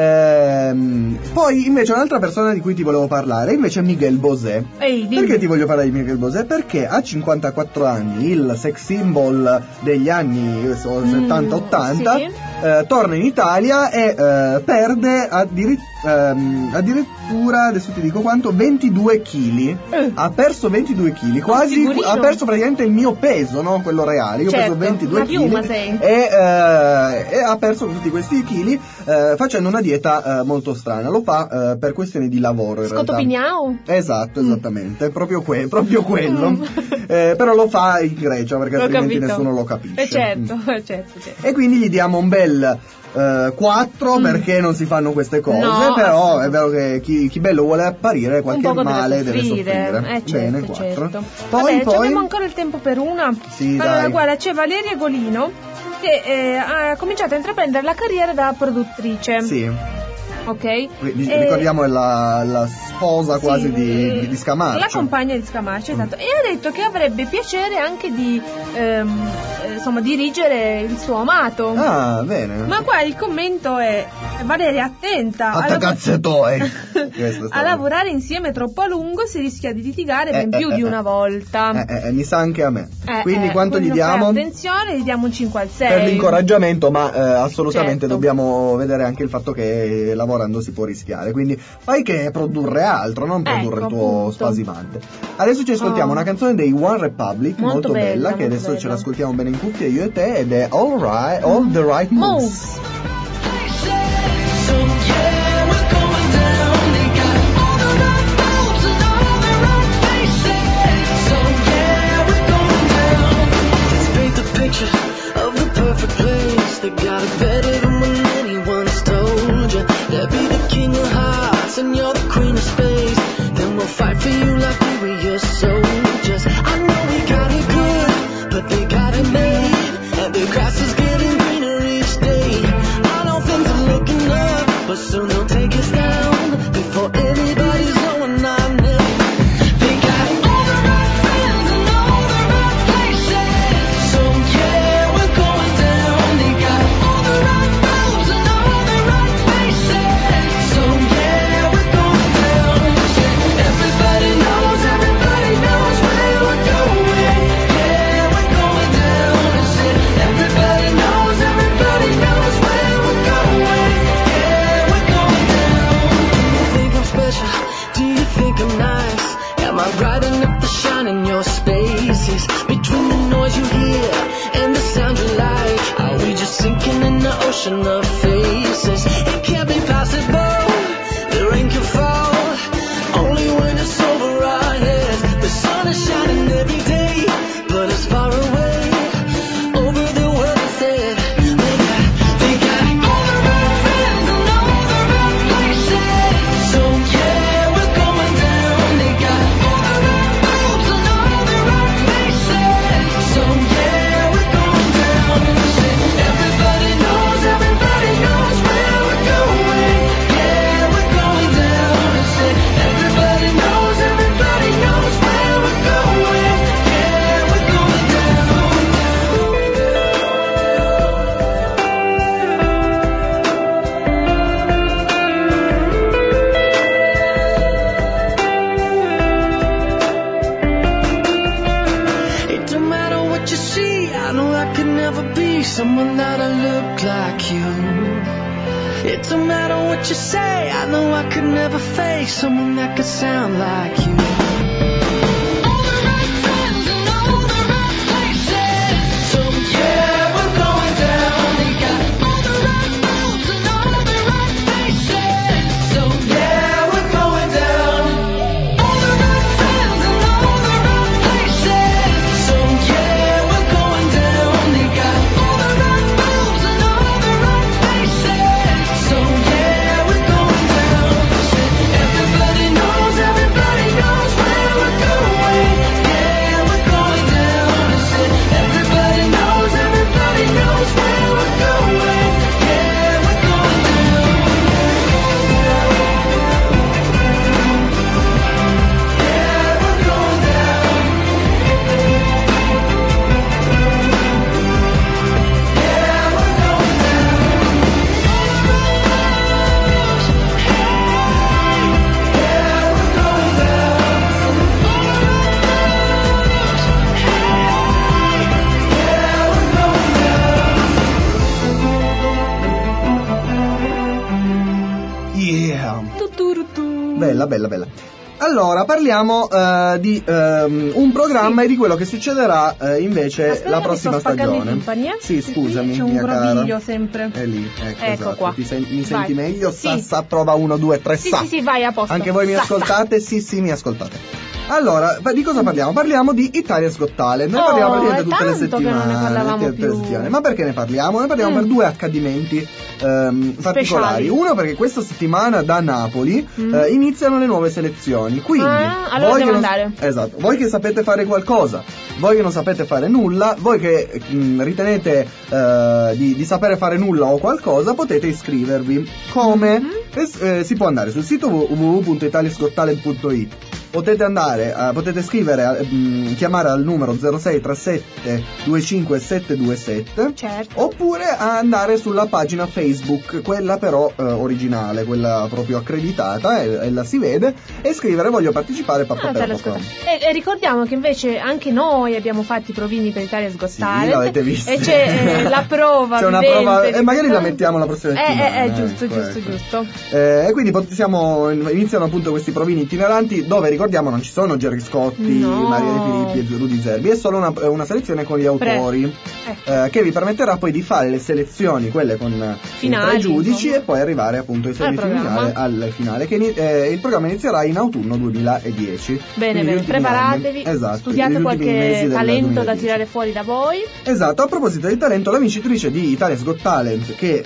Speaker 2: Ehm, poi invece un'altra persona di cui ti volevo parlare invece è Miguel Bosé.
Speaker 3: Ehi, dimmi.
Speaker 2: Perché ti voglio parlare di Miguel Bosé? Perché a cinquantaquattro anni, il sex symbol degli anni settanta ottanta,
Speaker 3: sì.
Speaker 2: eh, torna in Italia e eh, perde addiri- ehm, addirittura, adesso ti dico quanto, ventidue chili.
Speaker 3: Eh.
Speaker 2: Ha perso ventidue chili, quasi,
Speaker 3: figurino.
Speaker 2: ha perso praticamente il mio peso, no? Quello reale. Io
Speaker 3: Certo,
Speaker 2: peso ventidue
Speaker 3: una piuma
Speaker 2: chili
Speaker 3: sei.
Speaker 2: e, eh, e ha perso tutti questi chili eh, facendo una dieta eh, molto strana. Lo fa eh, per questioni di lavoro in realtà.
Speaker 3: Scotopignao?
Speaker 2: Esatto, esattamente, proprio, que- proprio quello.
Speaker 3: Mm.
Speaker 2: Eh, però lo fa in Grecia perché
Speaker 3: L'ho
Speaker 2: altrimenti
Speaker 3: capito.
Speaker 2: nessuno lo capisce.
Speaker 3: Eh certo,
Speaker 2: Mm.
Speaker 3: eh certo, certo.
Speaker 2: E quindi gli diamo un bel eh, quattro
Speaker 3: Mm.
Speaker 2: perché non si fanno queste cose,
Speaker 3: No,
Speaker 2: però è vero che chi, chi bello vuole apparire, qualche
Speaker 3: un poco
Speaker 2: male
Speaker 3: deve
Speaker 2: deve
Speaker 3: soffrire.
Speaker 2: soffrire.
Speaker 3: Eh, certo,
Speaker 2: Bene, quattro.
Speaker 3: certo.
Speaker 2: Poi,
Speaker 3: Vabbè,
Speaker 2: poi...
Speaker 3: abbiamo ancora il tempo per una.
Speaker 2: Sì,
Speaker 3: allora,
Speaker 2: dai.
Speaker 3: guarda, c'è Valeria Golino che eh, ha cominciato a intraprendere la carriera da produttrice.
Speaker 2: Sì.
Speaker 3: Ok?
Speaker 2: Ri-
Speaker 3: E-
Speaker 2: ricordiamo è la, la sposa quasi
Speaker 3: Sì,
Speaker 2: di, di, di Scamarcio.
Speaker 3: La compagna di Scamarcio, esatto. E ha detto che avrebbe piacere anche di ehm, eh, insomma dirigere il suo amato.
Speaker 2: Ah, bene.
Speaker 3: Ma qua il commento è: Valeria, attenta. a lav-
Speaker 2: Attacazzetoi. Questo è
Speaker 3: a
Speaker 2: stato-
Speaker 3: lavorare insieme troppo a lungo si rischia di litigare ben
Speaker 2: Eh,
Speaker 3: più
Speaker 2: eh,
Speaker 3: di
Speaker 2: eh,
Speaker 3: una volta.
Speaker 2: Eh, eh, eh, mi sa anche a me.
Speaker 3: Eh,
Speaker 2: Quindi
Speaker 3: eh,
Speaker 2: quanto gli
Speaker 3: quindi fai
Speaker 2: diamo?
Speaker 3: Attenzione, gli diamo un cinque al sei.
Speaker 2: Per l'incoraggiamento, ma eh, assolutamente
Speaker 3: Certo.
Speaker 2: dobbiamo vedere anche il fatto che lavorando si può rischiare. Quindi fai che produrre altro, non produrre
Speaker 3: Ecco,
Speaker 2: il tuo
Speaker 3: appunto.
Speaker 2: spasimante. Adesso ci ascoltiamo
Speaker 3: Oh.
Speaker 2: una canzone dei One Republic, molto,
Speaker 3: Molto
Speaker 2: bella,
Speaker 3: bella,
Speaker 2: che
Speaker 3: molto
Speaker 2: adesso ce
Speaker 3: bella.
Speaker 2: l'ascoltiamo bene in cuffia io e te, ed è All Right, All the Right Moves.
Speaker 3: Moves.
Speaker 5: Picture of the perfect place. They got it better than when anyone's told you. They'll be the king of hearts and you're the queen of space. Then we'll fight for you like we were your soldiers. I know we got it good, but they got it made. And the grass is getting greener each day. I know things are looking up, but soon they'll take us down before anybody's knowing our name. They got all the right friends and all the right places. So yeah, we're going down. They got all the right roads and all the right faces. So yeah, we're going down. Everybody knows, everybody knows where we're going. Yeah, we're going down. Everybody knows, everybody knows where we're going. Yeah, we're going down. Do you think I'm special? Do you think I'm nice? Am I bright enough to shine in your spaces? Between the noise you hear and the sound you like, are we just sinking in the ocean of faces? It can't be possible, the rain can fall only when it's over our heads. The sun is shining every day, but it's far away over the world instead. They got, they got all the right friends and all the right places. So yeah, we're going down. They got all the right roads and all the right faces. So yeah, we're going down. Everybody knows, everybody
Speaker 11: never be someone that'll look like you. It don't matter what you say, I know I could never face someone that could sound like you.
Speaker 2: Bella, bella, bella. Allora, parliamo uh, di um, un programma sì. e di quello che succederà uh, invece Aspetta, la prossima stagione. Sì, scusami,
Speaker 3: c'è un
Speaker 2: mia
Speaker 3: groviglio
Speaker 2: cara.
Speaker 3: sempre.
Speaker 2: È lì, ecco,
Speaker 3: ecco
Speaker 2: esatto.
Speaker 3: qua.
Speaker 2: Ti sen- mi senti
Speaker 3: vai.
Speaker 2: meglio?
Speaker 3: Sì.
Speaker 2: Sa, sa, prova uno, due, tre,
Speaker 3: sì,
Speaker 2: sa.
Speaker 3: Sì, sì, vai, a posto.
Speaker 2: Anche voi mi
Speaker 3: sa,
Speaker 2: ascoltate?
Speaker 3: Sa.
Speaker 2: Sì, sì, mi ascoltate. Allora, di cosa parliamo? Parliamo di Italia's Got Talent. Noi
Speaker 3: oh,
Speaker 2: parliamo praticamente tutte le
Speaker 3: settimane.
Speaker 2: settimane.
Speaker 3: Che non ne parlavamo più.
Speaker 2: Settimane. Ma perché ne parliamo? Ne parliamo mm. per due accadimenti ehm, particolari. Uno perché questa settimana da Napoli mm. eh, iniziano le nuove selezioni. Quindi,
Speaker 3: ah, allora
Speaker 2: voi
Speaker 3: devo
Speaker 2: che non,
Speaker 3: andare.
Speaker 2: Esatto. Voi che sapete fare qualcosa, voi che non sapete fare nulla, voi che mh, ritenete eh, di, di sapere fare nulla o qualcosa, potete iscrivervi. Come? Mm-hmm. Es- eh, si può andare sul sito w w w punto italias got talent punto i t. Potete andare, uh, potete scrivere, uh, chiamare al numero zero sei tre sette due cinque sette due sette,
Speaker 3: certo.
Speaker 2: oppure andare sulla pagina Facebook, quella però uh, originale, quella proprio accreditata, e, e la si vede, e scrivere voglio partecipare papà
Speaker 3: ah,
Speaker 2: per papà.
Speaker 3: E, e ricordiamo che invece anche noi abbiamo fatto i provini per Italia's Got
Speaker 2: sì,
Speaker 3: Talent,
Speaker 2: l'avete visto.
Speaker 3: E c'è eh, la prova.
Speaker 2: C'è una prova, e eh, magari la mettiamo la prossima settimana.
Speaker 3: Eh, eh, eh, giusto,
Speaker 2: ecco,
Speaker 3: giusto,
Speaker 2: ecco.
Speaker 3: giusto.
Speaker 2: Eh, e quindi siamo, iniziano appunto questi provini itineranti dove ricordiamo non ci sono Gerry Scotti,
Speaker 3: no.
Speaker 2: Maria De Filippi e Rudy Zerbi, è solo una, una selezione con gli autori eh. Eh, che vi permetterà poi di fare le selezioni, quelle con
Speaker 3: finali,
Speaker 2: i tre giudici,
Speaker 3: insomma.
Speaker 2: E poi arrivare appunto ai semifinali al finale, che eh, il programma inizierà in autunno duemiladieci.
Speaker 3: Bene, bene, preparatevi,
Speaker 2: anni, esatto,
Speaker 3: studiate qualche talento da tirare fuori da voi.
Speaker 2: Esatto, a proposito di talento, la vincitrice di Italia's Got Talent che,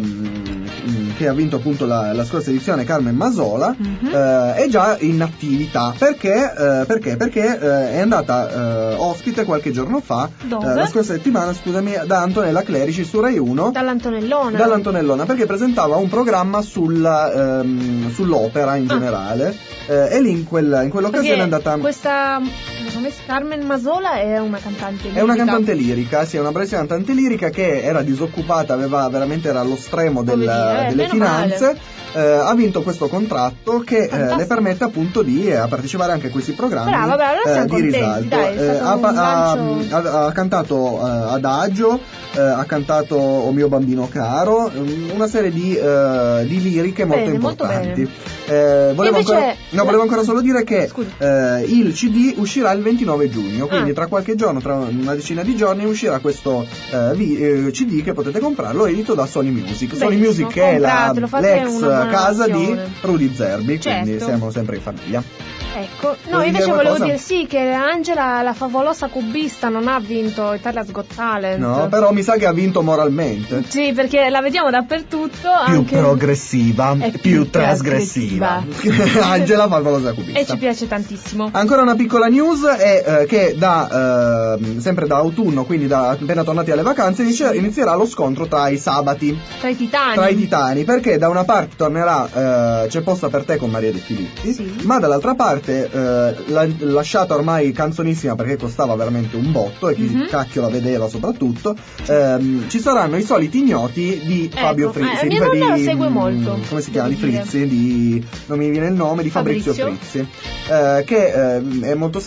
Speaker 2: ehm, che ha vinto appunto la, la scorsa edizione, Carmen Masola, mm-hmm. eh, è già in attività perché Uh, perché? Perché uh, è andata uh, ospite qualche giorno fa, uh, la scorsa settimana, scusami, da Antonella Clerici su Rai uno.
Speaker 3: Dall'Antonellona.
Speaker 2: Dall'Antonellona, perché presentava un programma sulla, um, sull'opera in ah. generale, uh, e lì in, quel, in quell'occasione
Speaker 3: perché
Speaker 2: è andata...
Speaker 3: Questa Carmen Masola è una cantante lirica.
Speaker 2: È una cantante lirica, sì, è una bravissima cantante lirica che era disoccupata, aveva veramente era allo stremo del,
Speaker 3: eh,
Speaker 2: delle finanze. Uh, ha vinto questo contratto che uh, le permette appunto di uh, partecipare anche a questi programmi.
Speaker 3: Brava, brava, uh,
Speaker 2: di
Speaker 3: contenti,
Speaker 2: risalto.
Speaker 3: dai,
Speaker 2: uh, ha, ha, ha, ha cantato uh, Adagio, uh, ha cantato O mio bambino caro, um, una serie di, uh, di liriche molto
Speaker 3: bene,
Speaker 2: importanti.
Speaker 3: Molto
Speaker 2: uh, volevo,
Speaker 3: invece,
Speaker 2: ancora, no, volevo ancora solo dire che uh, il C D uscirà il ventinove giugno, quindi ah. tra qualche giorno, tra una decina di giorni, uscirà questo uh, vi, uh, C D che potete comprarlo, edito da Sony Music.
Speaker 3: Benissimo,
Speaker 2: Sony Music che è la, l'ex casa di Rudy Zerbi,
Speaker 3: certo.
Speaker 2: Quindi siamo sempre in famiglia.
Speaker 3: Ecco, no, Vuoi invece volevo dire sì che Angela, la favolosa cubista, non ha vinto Italia's Got Talent.
Speaker 2: No, però mi sa che ha vinto moralmente.
Speaker 3: Sì, perché la vediamo dappertutto.
Speaker 2: Più
Speaker 3: anche...
Speaker 2: progressiva,
Speaker 3: più,
Speaker 2: più trasgressiva. Angela, favolosa cubista.
Speaker 3: E ci piace tantissimo.
Speaker 2: Ancora una piccola news è eh, che da eh, sempre da autunno, quindi da appena tornati alle vacanze, inizia, inizierà lo scontro tra i sabati.
Speaker 3: Tra i titani.
Speaker 2: Tra i titani, perché da una parte tornerà eh, C'è posta per te con Maria De Filippi,
Speaker 3: sì.
Speaker 2: ma dall'altra parte Eh, la, lasciata ormai canzonissima perché costava veramente un botto e chi mm-hmm. cacchio la vedeva soprattutto, ehm, ci saranno i soliti ignoti di
Speaker 3: ecco,
Speaker 2: Fabio Frizzi,
Speaker 3: eh,
Speaker 2: di,
Speaker 3: mia
Speaker 2: di,
Speaker 3: lo segue molto,
Speaker 2: come si chiama, di Frizzi, di, non mi viene il nome, di Fabrizio,
Speaker 3: Fabrizio.
Speaker 2: Frizzi, eh, che eh, è molto seguito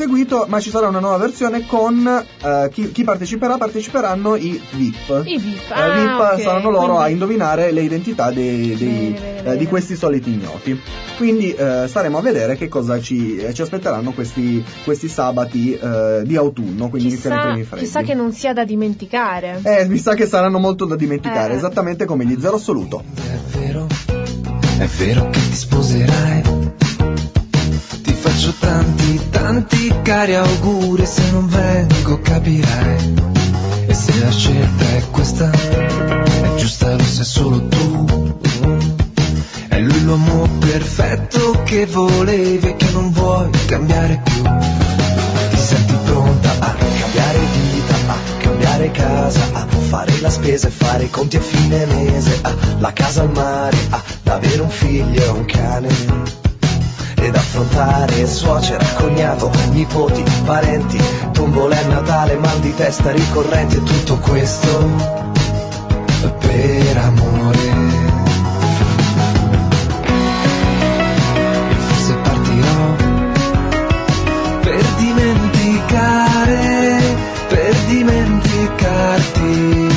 Speaker 2: ma ci sarà una nuova versione con uh, chi, chi parteciperà, parteciperanno i V I P.
Speaker 3: I V I P,
Speaker 2: uh,
Speaker 3: ah,
Speaker 2: V I P
Speaker 3: okay.
Speaker 2: saranno loro
Speaker 3: Quindi...
Speaker 2: a indovinare le identità dei, dei,
Speaker 3: bene, bene,
Speaker 2: uh,
Speaker 3: bene.
Speaker 2: di questi soliti ignoti. Quindi uh, staremo a vedere che cosa ci, ci aspetteranno questi, questi sabati uh, di autunno, quindi iniziano i
Speaker 3: Chissà,
Speaker 2: primi freddi.
Speaker 3: chissà che non sia da dimenticare.
Speaker 2: Eh, mi sa che saranno molto da dimenticare,
Speaker 3: Eh.
Speaker 2: esattamente come gli Zero Assoluto.
Speaker 11: È vero, è vero che ti sposerai. Ti faccio tanti, tanti cari auguri. Se non vengo capirai. E se la scelta è questa, è giusta, lo sai solo tu. È lui l'uomo perfetto che volevi e che non vuoi cambiare più. Ti senti pronta a cambiare vita, a cambiare casa, a fare la spesa e fare i conti a fine mese, a la casa al mare, ad avere un figlio e un cane, ed affrontare suocera, cognato, nipoti, parenti, tombola e Natale, mal di testa ricorrenti, e tutto questo per amore. E forse partirò per dimenticare, per dimenticarti.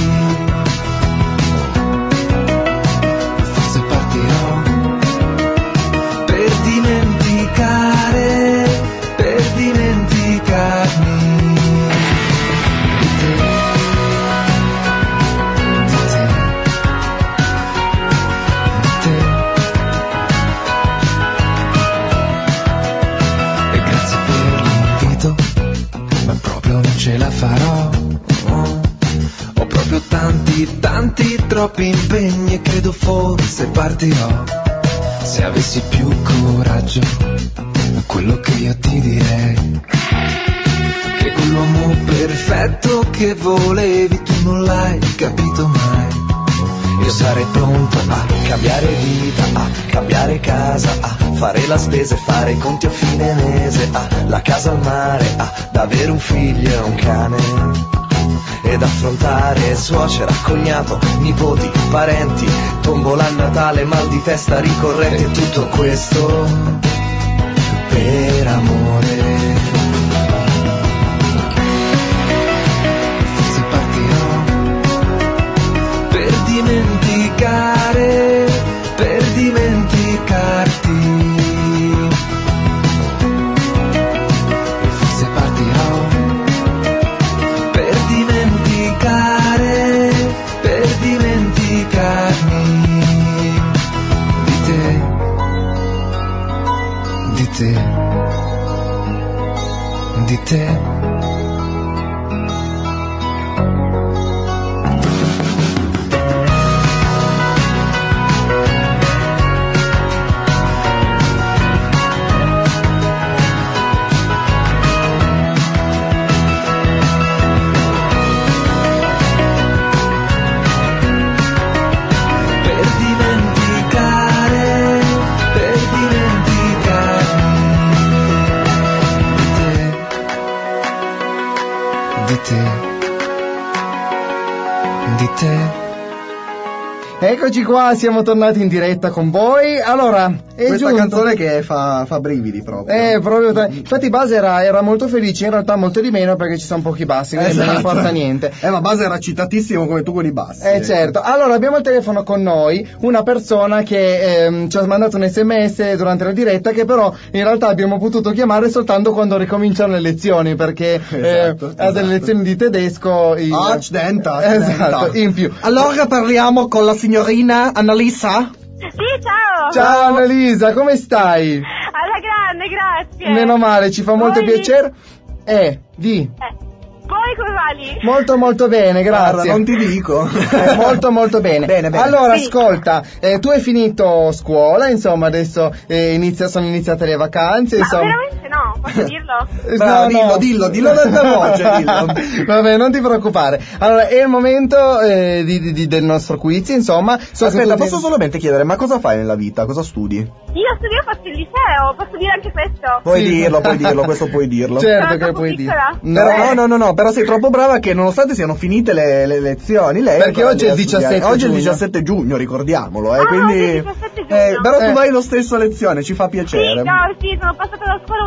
Speaker 11: Forse partirò per dimenticare, per dimenticarmi di te, di te, di te. E grazie per l'invito, ma proprio non ce la farò. Ho proprio tanti, tanti, troppi impegni e credo forse partirò. Se avessi più coraggio, quello che io ti direi, che quell'uomo perfetto che volevi tu non l'hai capito mai. Io sarei pronto a cambiare vita, a cambiare casa, a fare la spesa e fare i conti a fine mese, a la casa al mare, ad avere un figlio e un cane, ed affrontare suocera, cognato, nipoti, parenti, tombola a Natale, mal di testa ricorrente, e tutto questo per amore. Forse partirò per dimenticare, per dimenticarti. Forse partirò per dimenticare, per dimenticarmi di te, di te, di te.
Speaker 4: Eccoci qua, siamo tornati in diretta con voi. Allora, è
Speaker 2: questa
Speaker 4: giunto...
Speaker 2: canzone che fa, fa brividi proprio.
Speaker 4: Eh, proprio t- infatti Base era, era molto felice, in realtà molto di meno perché ci sono pochi bassi, quindi
Speaker 2: Esatto.
Speaker 4: non importa niente.
Speaker 2: Eh, ma Base era citatissimo come tu con i bassi.
Speaker 4: Eh
Speaker 2: ecco.
Speaker 4: certo, allora abbiamo al telefono con noi una persona che ehm, ci ha mandato un sms durante la diretta, che però in realtà abbiamo potuto chiamare soltanto quando ricominciano le lezioni, perché
Speaker 2: Esatto,
Speaker 4: eh,
Speaker 2: esatto.
Speaker 4: ha delle lezioni di tedesco in...
Speaker 2: Accidenta,
Speaker 4: esatto,
Speaker 2: accidenta.
Speaker 4: in più.
Speaker 2: Allora parliamo con la signorina Annalisa.
Speaker 12: Sì, ciao!
Speaker 4: Ciao Annalisa, come stai?
Speaker 12: Alla grande, grazie!
Speaker 4: Meno male, ci fa molto
Speaker 12: Voi?
Speaker 4: piacere. Eh, di...
Speaker 12: Eh, poi come va lì?
Speaker 4: Molto molto bene, grazie.
Speaker 2: Guarda, non ti dico.
Speaker 4: Eh, molto molto bene.
Speaker 2: Bene, bene.
Speaker 4: Allora,
Speaker 12: Sì.
Speaker 4: ascolta, eh, tu hai finito scuola, insomma, adesso eh, inizia, sono iniziate le vacanze,
Speaker 12: Ma
Speaker 4: insomma.
Speaker 12: veramente no, posso dirlo?
Speaker 4: Eh,
Speaker 2: Brava, dillo, dillo, dillo ad alta voce, dillo.
Speaker 4: Vabbè, non ti preoccupare. Allora, è il momento eh, di, di- di- del nostro quiz, insomma. So che
Speaker 2: Aspetta,
Speaker 4: tu
Speaker 2: posso
Speaker 4: devi-
Speaker 2: solamente chiedere, ma cosa fai nella vita? Cosa studi?
Speaker 12: Io studio, faccio il liceo, posso dire anche questo?
Speaker 2: Puoi
Speaker 4: Sì.
Speaker 2: dirlo, puoi dirlo, questo puoi dirlo.
Speaker 4: Certo
Speaker 12: Sono
Speaker 4: che
Speaker 12: troppo
Speaker 4: puoi
Speaker 12: piccola?
Speaker 4: dire.
Speaker 2: Però, no, no, no, no, però sei troppo brava che nonostante siano finite le, le lezioni, lei
Speaker 4: Perché
Speaker 2: ancora
Speaker 4: oggi è il
Speaker 2: deve studiare.
Speaker 4: diciassette
Speaker 2: Oggi è il
Speaker 4: giugno.
Speaker 2: diciassette giugno, ricordiamolo, eh,
Speaker 12: Ah,
Speaker 2: quindi
Speaker 12: oggi è il diciassette giugno.
Speaker 2: eh, però tu
Speaker 4: Eh.
Speaker 2: vai lo stesso a lezione, ci fa
Speaker 12: Sì,
Speaker 2: piacere.
Speaker 12: no, sì, sono passata da scuola un attimo,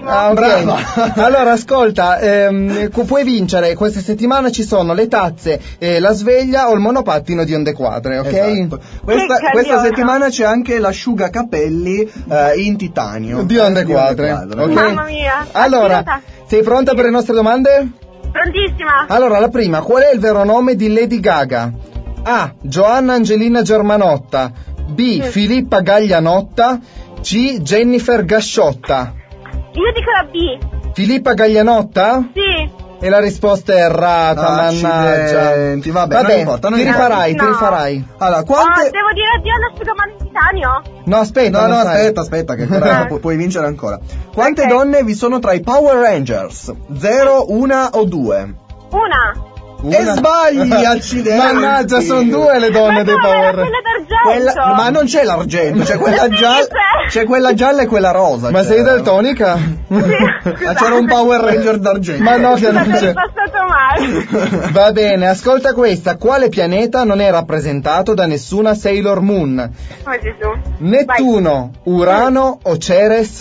Speaker 12: benissimo.
Speaker 4: Ah, ok.
Speaker 2: Brava.
Speaker 4: Allora, ascolta, ehm, pu- puoi vincere. Questa settimana ci sono le tazze, eh, la sveglia o il monopattino di Onde Quadre, ok?
Speaker 2: Esatto. Questa,
Speaker 12: Che
Speaker 2: questa
Speaker 12: cagliona.
Speaker 2: settimana c'è anche l'asciugacapelli eh, in titanio.
Speaker 4: Di Onde
Speaker 2: Eh,
Speaker 4: Quadre, ok?
Speaker 12: Mamma mia.
Speaker 4: Allora,
Speaker 12: Aiuta.
Speaker 4: sei pronta per le nostre domande?
Speaker 12: Prontissima.
Speaker 4: Allora, la prima, qual è il vero nome di Lady Gaga? A. Giovanna Angelina Germanotta. B. Filippa Gaglianotta. C. Jennifer Gasciotta.
Speaker 12: Io dico la B.
Speaker 4: Filippa Gaglianotta?
Speaker 12: Sì.
Speaker 4: E la risposta è errata, mannaggia.
Speaker 2: Accidenti, vabbè, non
Speaker 4: Vabbè,
Speaker 2: importa, non
Speaker 4: ti
Speaker 2: importa.
Speaker 4: rifarai, ti
Speaker 12: No.
Speaker 4: rifarai.
Speaker 2: Allora,
Speaker 12: Oh,
Speaker 2: quante...
Speaker 12: devo dire addio all'asciugamano in titanio?
Speaker 4: No, aspetta,
Speaker 2: No, no,
Speaker 4: non sai.
Speaker 2: aspetta, aspetta, che ancora pu- puoi vincere ancora. Quante
Speaker 12: Ok.
Speaker 2: donne vi sono tra i Power Rangers? Zero, una o due?
Speaker 12: Una.
Speaker 2: E sbagli, accidenti.
Speaker 4: Mannaggia, sono due le donne
Speaker 12: Ma
Speaker 4: dei
Speaker 12: no,
Speaker 4: Power
Speaker 12: era
Speaker 4: Rangers.
Speaker 12: quella d'argento.
Speaker 2: Quella- ma non c'è l'argento, c'è quella,
Speaker 12: Sì,
Speaker 2: gialla,
Speaker 12: c'è.
Speaker 2: c'è quella gialla e quella rosa.
Speaker 4: Ma
Speaker 2: c'era.
Speaker 4: sei daltonica?
Speaker 2: Ah, c'era un Power Ranger d'argento.
Speaker 4: Ma no, che non
Speaker 12: Scusate,
Speaker 4: c'è.
Speaker 12: è passato male.
Speaker 4: Va bene, ascolta questa. Quale pianeta non è rappresentato da nessuna Sailor Moon?
Speaker 12: Oh Gesù.
Speaker 4: Nettuno, Urano o Ceres?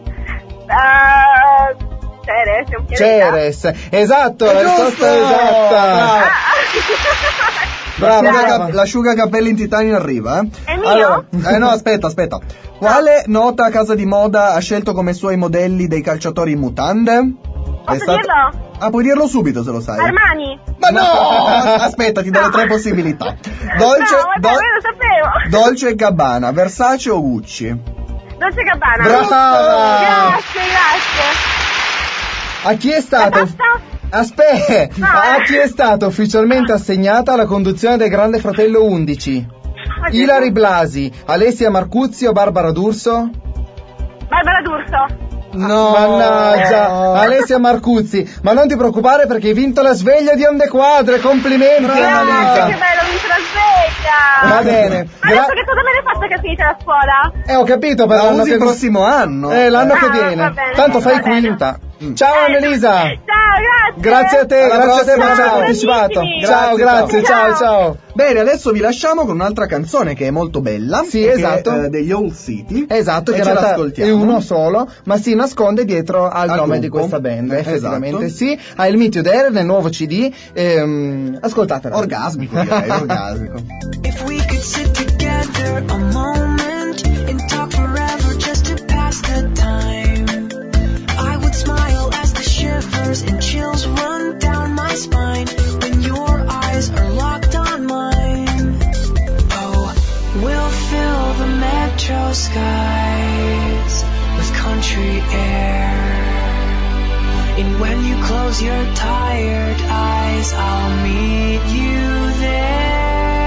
Speaker 12: Uh, Ceres, è un pianeta.
Speaker 4: Ceres. Esatto, la
Speaker 2: Giusto!
Speaker 4: risposta è esatta. Brava,
Speaker 2: L'asciugaca-
Speaker 4: brava.
Speaker 2: L'asciugacapelli in titanio arriva, eh?
Speaker 12: È mio?
Speaker 2: Allora, eh no, aspetta, aspetta. Quale nota casa di moda ha scelto come suoi modelli dei calciatori in mutande?
Speaker 12: Posso dirlo?
Speaker 2: Ah, puoi dirlo subito se lo sai.
Speaker 12: Armani.
Speaker 2: Ma no! Aspetta, ti do le tre possibilità. Dolce,
Speaker 12: No, vabbè,
Speaker 2: Do-
Speaker 12: io lo sapevo.
Speaker 2: Dolce e Gabbana, Versace o Gucci?
Speaker 12: Dolce Gabbana.
Speaker 4: Brava!
Speaker 12: Grazie, grazie.
Speaker 4: A chi è stato...
Speaker 12: Basta?
Speaker 4: Aspetta,
Speaker 12: No,
Speaker 4: a
Speaker 12: eh.
Speaker 4: chi è stato ufficialmente assegnata la conduzione del Grande Fratello undici?
Speaker 12: Oh, Gesù.
Speaker 4: Ilari Blasi, Alessia Marcuzzi o Barbara D'Urso?
Speaker 12: Barbara D'Urso.
Speaker 2: No!
Speaker 4: Mannaggia, Alessia Marcuzzi, ma non ti preoccupare perché hai vinto la sveglia di Onde Quadre, complimenti
Speaker 12: Grazie,
Speaker 4: Annalisa.
Speaker 12: che bello, ho vinto la sveglia.
Speaker 4: Va bene,
Speaker 12: Ma
Speaker 4: gra-
Speaker 12: adesso che cosa me ne faccio che è finita la scuola?
Speaker 4: eh ho capito per
Speaker 2: La
Speaker 4: l'anno
Speaker 2: usi
Speaker 4: che
Speaker 2: il prossimo anno.
Speaker 4: Eh, l'anno
Speaker 12: Ah,
Speaker 4: che
Speaker 12: va
Speaker 4: viene.
Speaker 12: bene,
Speaker 4: Tanto fai
Speaker 12: va bene.
Speaker 4: quinta. Ciao
Speaker 12: Eh,
Speaker 4: Annalisa.
Speaker 12: Ciao, grazie.
Speaker 4: Grazie a te,
Speaker 2: Alla
Speaker 4: grazie a te per
Speaker 2: prossima,
Speaker 4: aver
Speaker 2: ciao.
Speaker 4: partecipato.
Speaker 12: Bravissimi.
Speaker 4: Ciao, grazie,
Speaker 2: Grazie,
Speaker 4: ciao, ciao.
Speaker 2: Bene, adesso vi lasciamo con un'altra canzone che è molto bella.
Speaker 4: Sì,
Speaker 2: e
Speaker 4: esatto.
Speaker 2: Che, eh, degli Old City.
Speaker 4: Esatto,
Speaker 2: e
Speaker 4: che in
Speaker 2: ce
Speaker 4: realtà
Speaker 2: l'ascoltiamo.
Speaker 4: è uno solo, ma si nasconde dietro al,
Speaker 2: Al
Speaker 4: nome di
Speaker 2: gruppo.
Speaker 4: questa band.
Speaker 2: Esatto.
Speaker 4: Effettivamente sì. Ha il Meet You There nel nuovo C D. Ehm, ascoltatela.
Speaker 2: Orgasmico, direi, orgasmico.
Speaker 13: If we could sit together a moment and talk forever just to pass the time, I would smile as the shivers and chills run down my spine when your eyes are locked on mine. Oh, we'll fill the metro skies with country air. And when you close your tired eyes, I'll meet you there.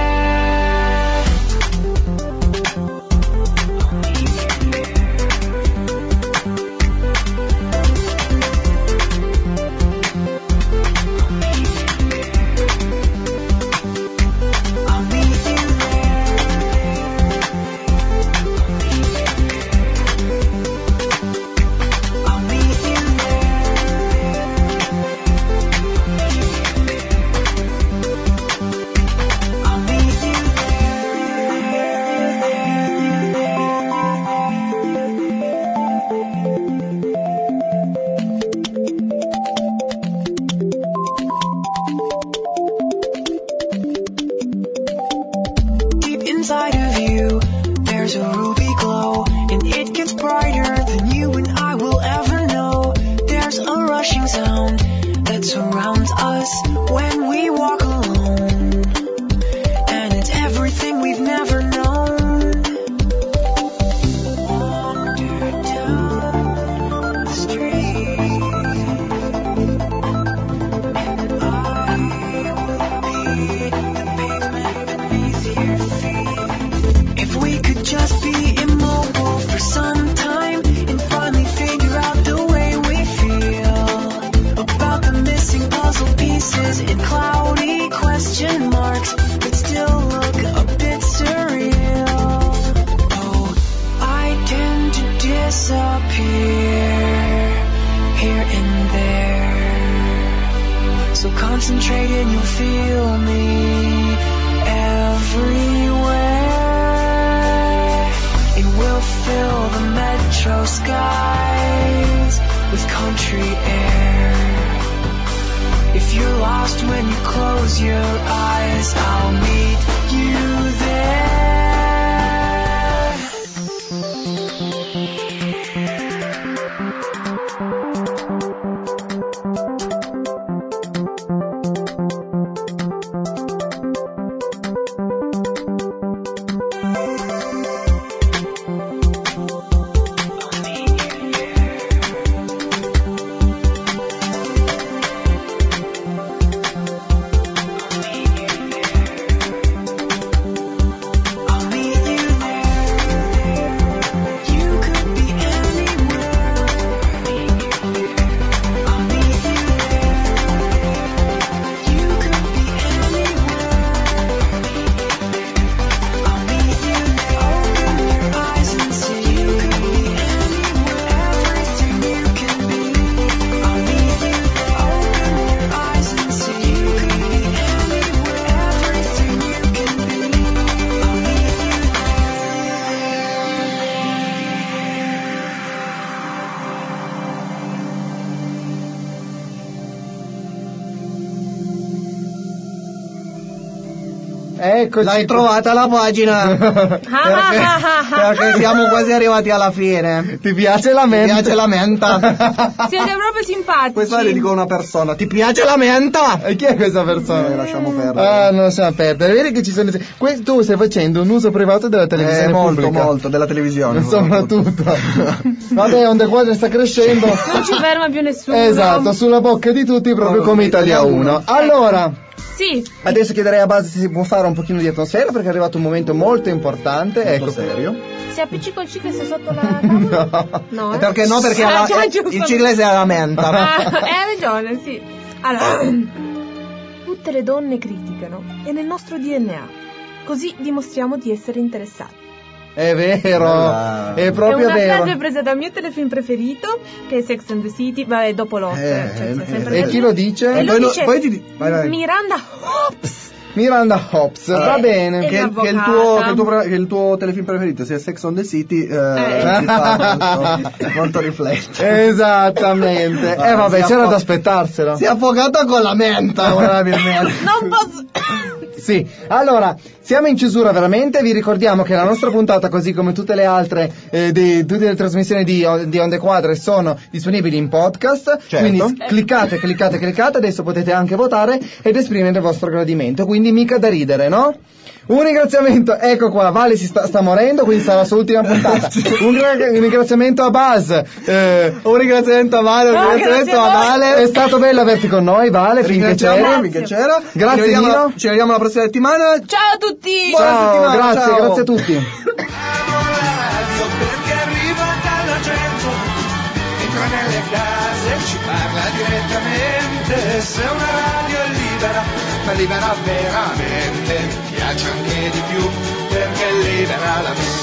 Speaker 13: Deep inside of you, there's a ruby glow, and it gets brighter than you and I will ever know. There's a rushing sound that surrounds us when we walk alone, and it's everything we've never known. Wander down the street, and I will be the pavement beneath your feet. If we could just be immobile for some time and finally figure out the way we feel about the missing puzzle pieces and cloudy question marks that still look a bit surreal. Oh, I tend to disappear here and there, so concentrate and you'll feel me everywhere. And we'll fill the metro skies with country air. If you're lost when you close your eyes, I'll meet you there.
Speaker 4: Eccoci.
Speaker 2: L'hai trovata la pagina perché, perché siamo quasi arrivati alla fine.
Speaker 4: Ti piace la menta?
Speaker 2: Ti piace la menta?
Speaker 3: Siete proprio simpatici.
Speaker 2: Questa le dico a una persona: ti piace la menta?
Speaker 4: E chi è questa persona?
Speaker 2: Eh, lasciamo perdere.
Speaker 4: Ah, non lasciamo perdere. Vedi che ci sono. Que- tu stai facendo un uso privato della televisione
Speaker 2: eh, molto,
Speaker 4: pubblica.
Speaker 2: molto della televisione.
Speaker 4: Soprattutto. Vabbè, Onde Quadre sta crescendo.
Speaker 3: Non ci ferma più nessuno.
Speaker 4: Esatto, sulla bocca di tutti, proprio come Italia uno. Allora.
Speaker 3: Sì.
Speaker 4: Adesso chiederei a Base se si può fare un pochino di atmosfera, perché è arrivato un momento molto importante.
Speaker 2: Molto
Speaker 4: ecco.
Speaker 2: serio.
Speaker 3: Si appiccica il cicle sotto la tavola?
Speaker 4: No.
Speaker 3: No, eh?
Speaker 2: Perché no? Perché
Speaker 3: Ah,
Speaker 2: alla-
Speaker 3: già,
Speaker 2: eh,
Speaker 3: giusto.
Speaker 2: il cicle è alla menta.
Speaker 3: Ah, hai ragione, sì. Allora, tutte le donne criticano, è nel nostro D N A. Così dimostriamo di essere interessati.
Speaker 4: È vero,
Speaker 2: Ah.
Speaker 4: è proprio
Speaker 3: è una
Speaker 4: vero.
Speaker 3: frase presa dal mio telefilm preferito, che è Sex and the City, vabbè, dopo Lost.
Speaker 2: Eh,
Speaker 3: cioè,
Speaker 2: eh,
Speaker 3: sempre
Speaker 4: E chi lo dice?
Speaker 3: E lo
Speaker 2: poi lo-
Speaker 3: dice
Speaker 2: poi ti- vai, vai.
Speaker 3: Miranda Hobbs.
Speaker 4: Miranda Hobbs, va bene.
Speaker 3: e
Speaker 2: Che,
Speaker 3: l'avvocata.
Speaker 2: che il tuo, che, il tuo, pre- che il tuo telefilm preferito sia Sex on the City eh,
Speaker 3: Eh.
Speaker 2: ci fa molto, molto riflettere.
Speaker 4: Esattamente.
Speaker 2: Ah,
Speaker 4: Eh vabbè,
Speaker 2: si
Speaker 4: c'era
Speaker 2: affo-
Speaker 4: da aspettarselo.
Speaker 2: Si è affogata con la menta, probabilmente.
Speaker 3: Non posso...
Speaker 4: Sì, allora, siamo in chiusura veramente, vi ricordiamo che la nostra puntata, così come tutte le altre, eh, di, tutte le trasmissioni di, di Onde Quadre sono disponibili in podcast,
Speaker 2: Certo.
Speaker 4: quindi s- cliccate, cliccate, cliccate, adesso potete anche votare ed esprimere il vostro gradimento, quindi mica da ridere, no? Un ringraziamento, ecco qua, Vale si sta, sta morendo, quindi sarà la sua ultima puntata. Un, gra- un ringraziamento a Buzz, eh,
Speaker 2: Un ringraziamento a Vale, un
Speaker 3: No,
Speaker 2: ringraziamento
Speaker 3: grazie a
Speaker 2: a
Speaker 3: voi.
Speaker 2: Vale.
Speaker 4: è stato bello averti con noi, Vale, finché
Speaker 2: Ringraziamo,
Speaker 4: c'eri.
Speaker 2: finché c'era.
Speaker 4: Grazie,
Speaker 2: ci vediamo,
Speaker 4: Nino.
Speaker 2: la, ci vediamo la prossima settimana.
Speaker 3: Ciao a tutti!
Speaker 2: Buona
Speaker 4: Ciao,
Speaker 2: settimana,
Speaker 4: grazie,
Speaker 2: ciao.
Speaker 4: grazie a tutti.
Speaker 1: Amo la radio perché arriva dalla gente, entra nelle case, ci parla direttamente. Se una radio è libera, ma libera veramente, mi piace anche di più perché libera la mente.